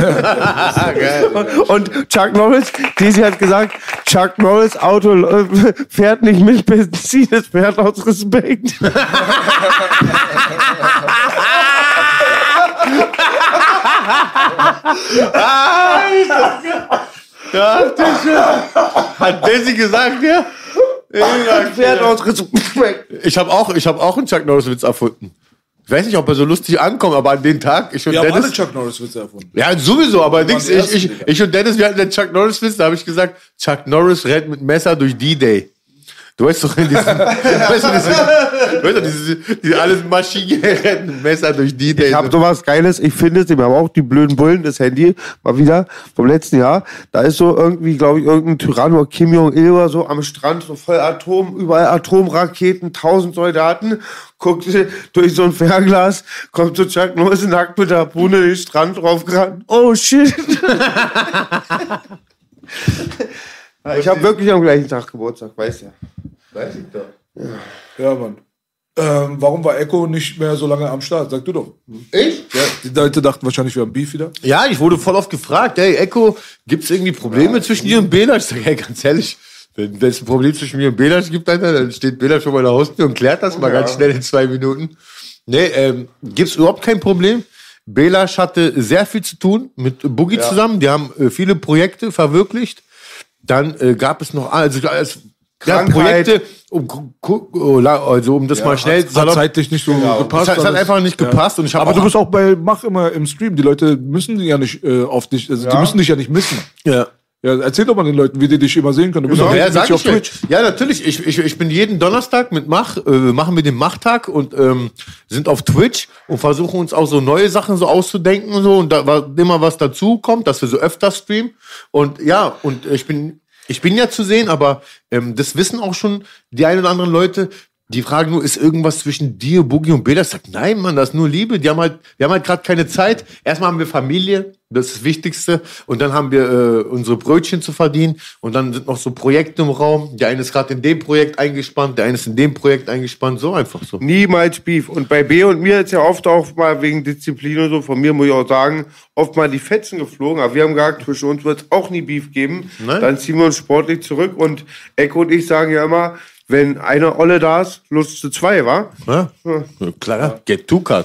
Und Chuck Norris, Daisy hat gesagt, Chuck Norris Auto fährt nicht mit Benzin, es fährt aus Respekt. Hat Daisy gesagt, ja? Fährt aus Respekt. Ich hab auch einen Chuck Norris-Witz erfunden. Ich weiß nicht, ob er so lustig ankommt, aber an den Tag, ich und Wir haben alle Dennis... Chuck Norris-Witze erfunden. Ja, sowieso, aber waren nix, die Ersten, Digga. ich und Dennis, wir hatten den Chuck Norris-Witz, da habe ich gesagt, Chuck Norris rennt mit Messer durch D-Day. Du weißt doch, diese alles Maschinen rennen mit Messer durch D-Day. Ich habe sowas Geiles, ich finde es, wir haben auch die blöden Bullen, das Handy, mal wieder, vom letzten Jahr. Da ist so irgendwie, glaube ich, irgendein Tyrann oder Kim Jong-il oder so am Strand, so voll überall Atomraketen, 1000 Soldaten, guckt durch so ein Fernglas, kommt so Chuck Norris nackt mit der Harpune den Strand draufgerannt. Oh shit! Ich habe wirklich am gleichen Tag Geburtstag, weißt ja. Weiß ich doch. Ja, Mann. Warum war Echo nicht mehr so lange am Start? Sag du doch. Ich? Ja, die Leute dachten wahrscheinlich, wir haben Beef wieder. Ja, ich wurde voll oft gefragt, hey Echo, gibt's irgendwie Probleme zwischen dir und Bela? Ich sag, hey, ganz ehrlich, wenn es ein Problem zwischen mir und Bela gibt, Alter, dann steht Bela schon bei der Haustür und klärt das mal ganz schnell in 2 Minuten. Nee, gibt's überhaupt kein Problem. Bela hatte sehr viel zu tun mit Boogie zusammen. Die haben viele Projekte verwirklicht. Dann gab es noch Projekte, um das mal schnell hat zeitlich nicht so gepasst. Es hat einfach nicht gepasst. Und ich aber du bist auch bei Mach immer im Stream. Die Leute müssen ja nicht auf dich, also die müssen dich ja nicht missen. Ja. Ja, erzähl doch mal den Leuten, wie die dich immer sehen können. Du bist auch sag auf Twitch. Ja, natürlich. Ich bin jeden Donnerstag mit machen wir den Machtag und sind auf Twitch und versuchen uns auch so neue Sachen so auszudenken und so. Und da war immer was dazu kommt, dass wir so öfter streamen. Und ja, und ich bin ja zu sehen, aber das wissen auch schon die ein oder anderen Leute. Die fragen nur, ist irgendwas zwischen dir, Boogie und Bela? Ich sag, nein, Mann, das ist nur Liebe. Wir haben halt gerade keine Zeit. Erstmal haben wir Familie, das ist das Wichtigste. Und dann haben wir unsere Brötchen zu verdienen. Und dann sind noch so Projekte im Raum. Der eine ist gerade in dem Projekt eingespannt, der eine ist in dem Projekt eingespannt. So einfach so. Niemals Beef. Und bei B und mir ist ja oft auch mal wegen Disziplin und so, von mir muss ich auch sagen, oft mal die Fetzen geflogen. Aber wir haben gesagt, zwischen uns wird es auch nie Beef geben. Nein. Dann ziehen wir uns sportlich zurück. Und Echo und ich sagen ja immer, wenn eine Olle da ist, lust du zwei, wa? Ja? Klar, get two cut.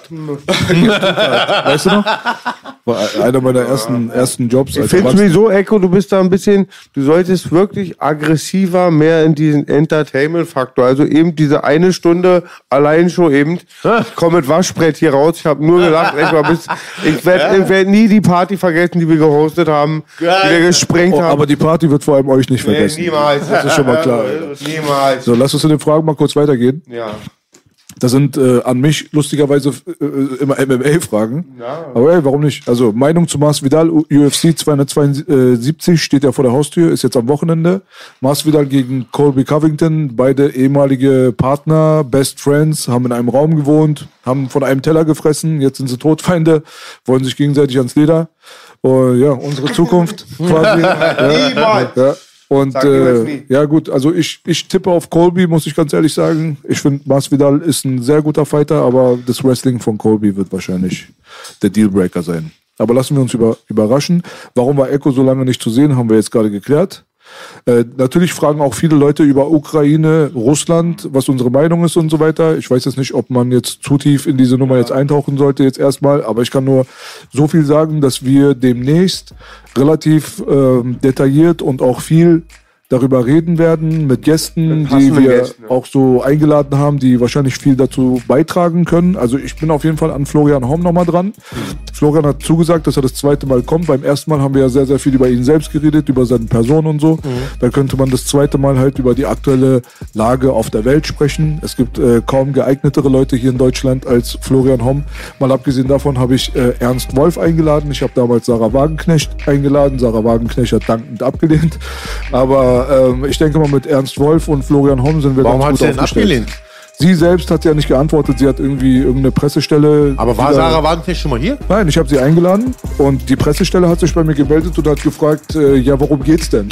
Weißt du noch? War einer meiner ersten Jobs. Ich finde sowieso, Echo, du bist da ein bisschen, du solltest wirklich aggressiver mehr in diesen Entertainment-Faktor. Also eben diese eine Stunde allein schon eben. Ich komme mit Waschbrett hier raus. Ich habe nur gelacht. Ich werd nie die Party vergessen, die wir gehostet haben, die wir gesprengt haben. Aber die Party wird vor allem euch nicht vergessen. Nee, niemals. Das ist schon mal klar. Niemals. So, lass uns in den Fragen mal kurz weitergehen. Ja. Das sind an mich lustigerweise immer MMA-Fragen. Ja. Aber ey, warum nicht? Also Meinung zu Masvidal, UFC 272 steht ja vor der Haustür, ist jetzt am Wochenende. Masvidal gegen Colby Covington, beide ehemalige Partner, Best Friends, haben in einem Raum gewohnt, haben von einem Teller gefressen, jetzt sind sie Todfeinde, wollen sich gegenseitig ans Leder. Ja, unsere Zukunft quasi. Niemals. Ja. Und ja gut, also ich tippe auf Colby, muss ich ganz ehrlich sagen. Ich finde, Masvidal ist ein sehr guter Fighter, aber das Wrestling von Colby wird wahrscheinlich der Dealbreaker sein. Aber lassen wir uns überraschen. Warum war Echo so lange nicht zu sehen, haben wir jetzt gerade geklärt. Natürlich fragen auch viele Leute über Ukraine, Russland, was unsere Meinung ist und so weiter. Ich weiß jetzt nicht, ob man jetzt zu tief in diese Nummer jetzt eintauchen sollte jetzt erstmal, aber ich kann nur so viel sagen, dass wir demnächst relativ detailliert und auch viel darüber reden werden mit Gästen, die wir auch so eingeladen haben, die wahrscheinlich viel dazu beitragen können. Also ich bin auf jeden Fall an Florian Homm nochmal dran. Florian hat zugesagt, dass er das zweite Mal kommt. Beim ersten Mal haben wir ja sehr, sehr viel über ihn selbst geredet, über seine Person und so. Da könnte man das zweite Mal halt über die aktuelle Lage auf der Welt sprechen. Es gibt kaum geeignetere Leute hier in Deutschland als Florian Homm. Mal abgesehen davon habe ich Ernst Wolf eingeladen. Ich habe damals Sarah Wagenknecht eingeladen. Sarah Wagenknecht hat dankend abgelehnt. Aber ich denke mal, mit Ernst Wolf und Florian Homm sind wir Warum ganz gut hat sie denn abgelehnt? Sie selbst hat ja nicht geantwortet. Sie hat irgendwie irgendeine Pressestelle... Aber war Sarah Wagenknecht schon mal hier? Nein, ich habe sie eingeladen und die Pressestelle hat sich bei mir gemeldet und hat gefragt, ja, worum geht's denn?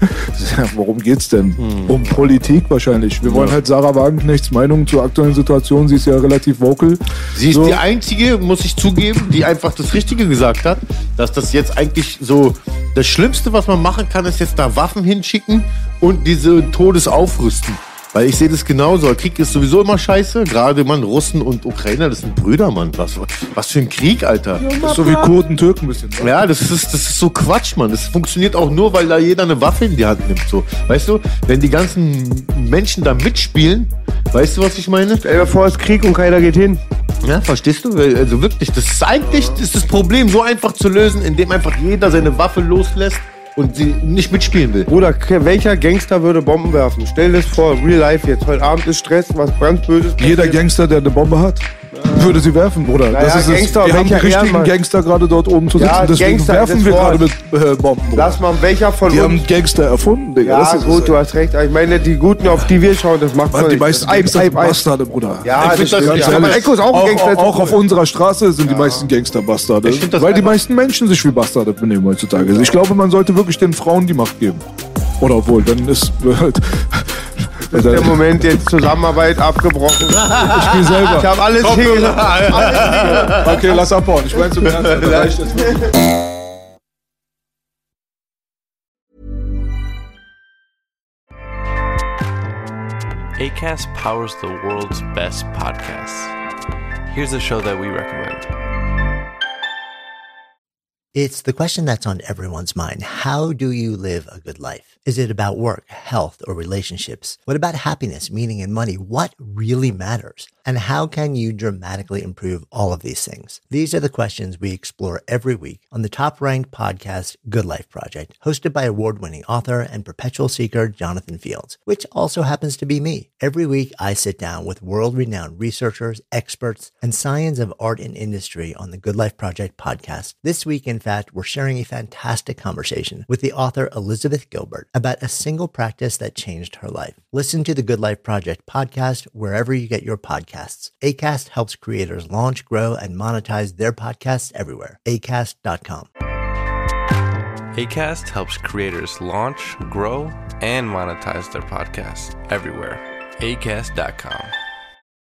Ja, worum geht's denn? Um Politik wahrscheinlich. Wir wollen halt Sarah Wagenknechts Meinung zur aktuellen Situation. Sie ist ja relativ vocal. Sie ist die einzige, muss ich zugeben, die einfach das Richtige gesagt hat, dass das jetzt eigentlich so das Schlimmste, was man machen kann, ist jetzt da Waffen hinschicken und diese Todesaufrüsten. Weil ich sehe das genauso. Krieg ist sowieso immer scheiße. Gerade, Mann, Russen und Ukrainer, das sind Brüder, Mann. Was für ein Krieg, Alter. Das ist so wie Kurden, Türken ein bisschen. Ja, das ist so Quatsch, Mann. Das funktioniert auch nur, weil da jeder eine Waffe in die Hand nimmt. So. Weißt du, wenn die ganzen Menschen da mitspielen, weißt du, was ich meine? Stell dir vor, es ist Krieg und keiner geht hin. Ja, verstehst du? Also wirklich, das ist eigentlich das Problem so einfach zu lösen, indem einfach jeder seine Waffe loslässt und sie nicht mitspielen will. Bruder, welcher Gangster würde Bomben werfen? Stell dir das vor, real life jetzt. Heute Abend ist Stress, was ganz Böses passiert. Jeder Gangster, der eine Bombe hat, würde sie werfen, Bruder. Naja, das ist Gangster, wir haben die welcher richtigen Ehrenmann? Gangster gerade dort oben zu sitzen. Ja, Deswegen Gangster werfen ist wir das gerade Wort. mit Bomben. Bruder. Lass mal, welcher von Wir uns... haben Gangster erfunden, Digga. Ja, das ist gut, du hast recht. Ich meine, die Guten, auf die wir schauen, das macht Man, man die nicht. meisten Das Gangster sind Eib. Bastarde, Bruder. Ja, Ich das find stimmt. das- Ja, aber ehrlich. Echo ist auch ein Gangster. Auch auf unserer Straße sind die meisten Gangster Bastarde. Ich find das Weil die einfach- meisten Menschen sich wie Bastarde benehmen heutzutage. Also ich glaube, man sollte wirklich den Frauen die Macht geben. Oder obwohl, dann ist halt... Der Moment jetzt Zusammenarbeit abgebrochen. Ich spiel selber. Ich habe alles hier gesagt. Okay, lass abhauen. Ich meine, zum Ernst, das reicht jetzt wirklich. Acast powers the world's best podcasts. Here's a show that we recommend. It's the question that's on everyone's mind. How do you live a good life? Is it about work, health, or relationships? What about happiness, meaning, and money? What really matters? And how can you dramatically improve all of these things? These are the questions we explore every week on the top-ranked podcast, Good Life Project, hosted by award-winning author and perpetual seeker Jonathan Fields, which also happens to be me. Every week, I sit down with world-renowned researchers, experts, and science of art and industry on the Good Life Project podcast. This week, in fact, we're sharing a fantastic conversation with the author Elizabeth Gilbert about a single practice that changed her life. Listen to the Good Life Project podcast wherever you get your podcasts. Acast helps creators launch, grow, and monetize their podcasts everywhere. Acast.com. Acast helps creators launch, grow, and monetize their podcasts everywhere. Acast.com.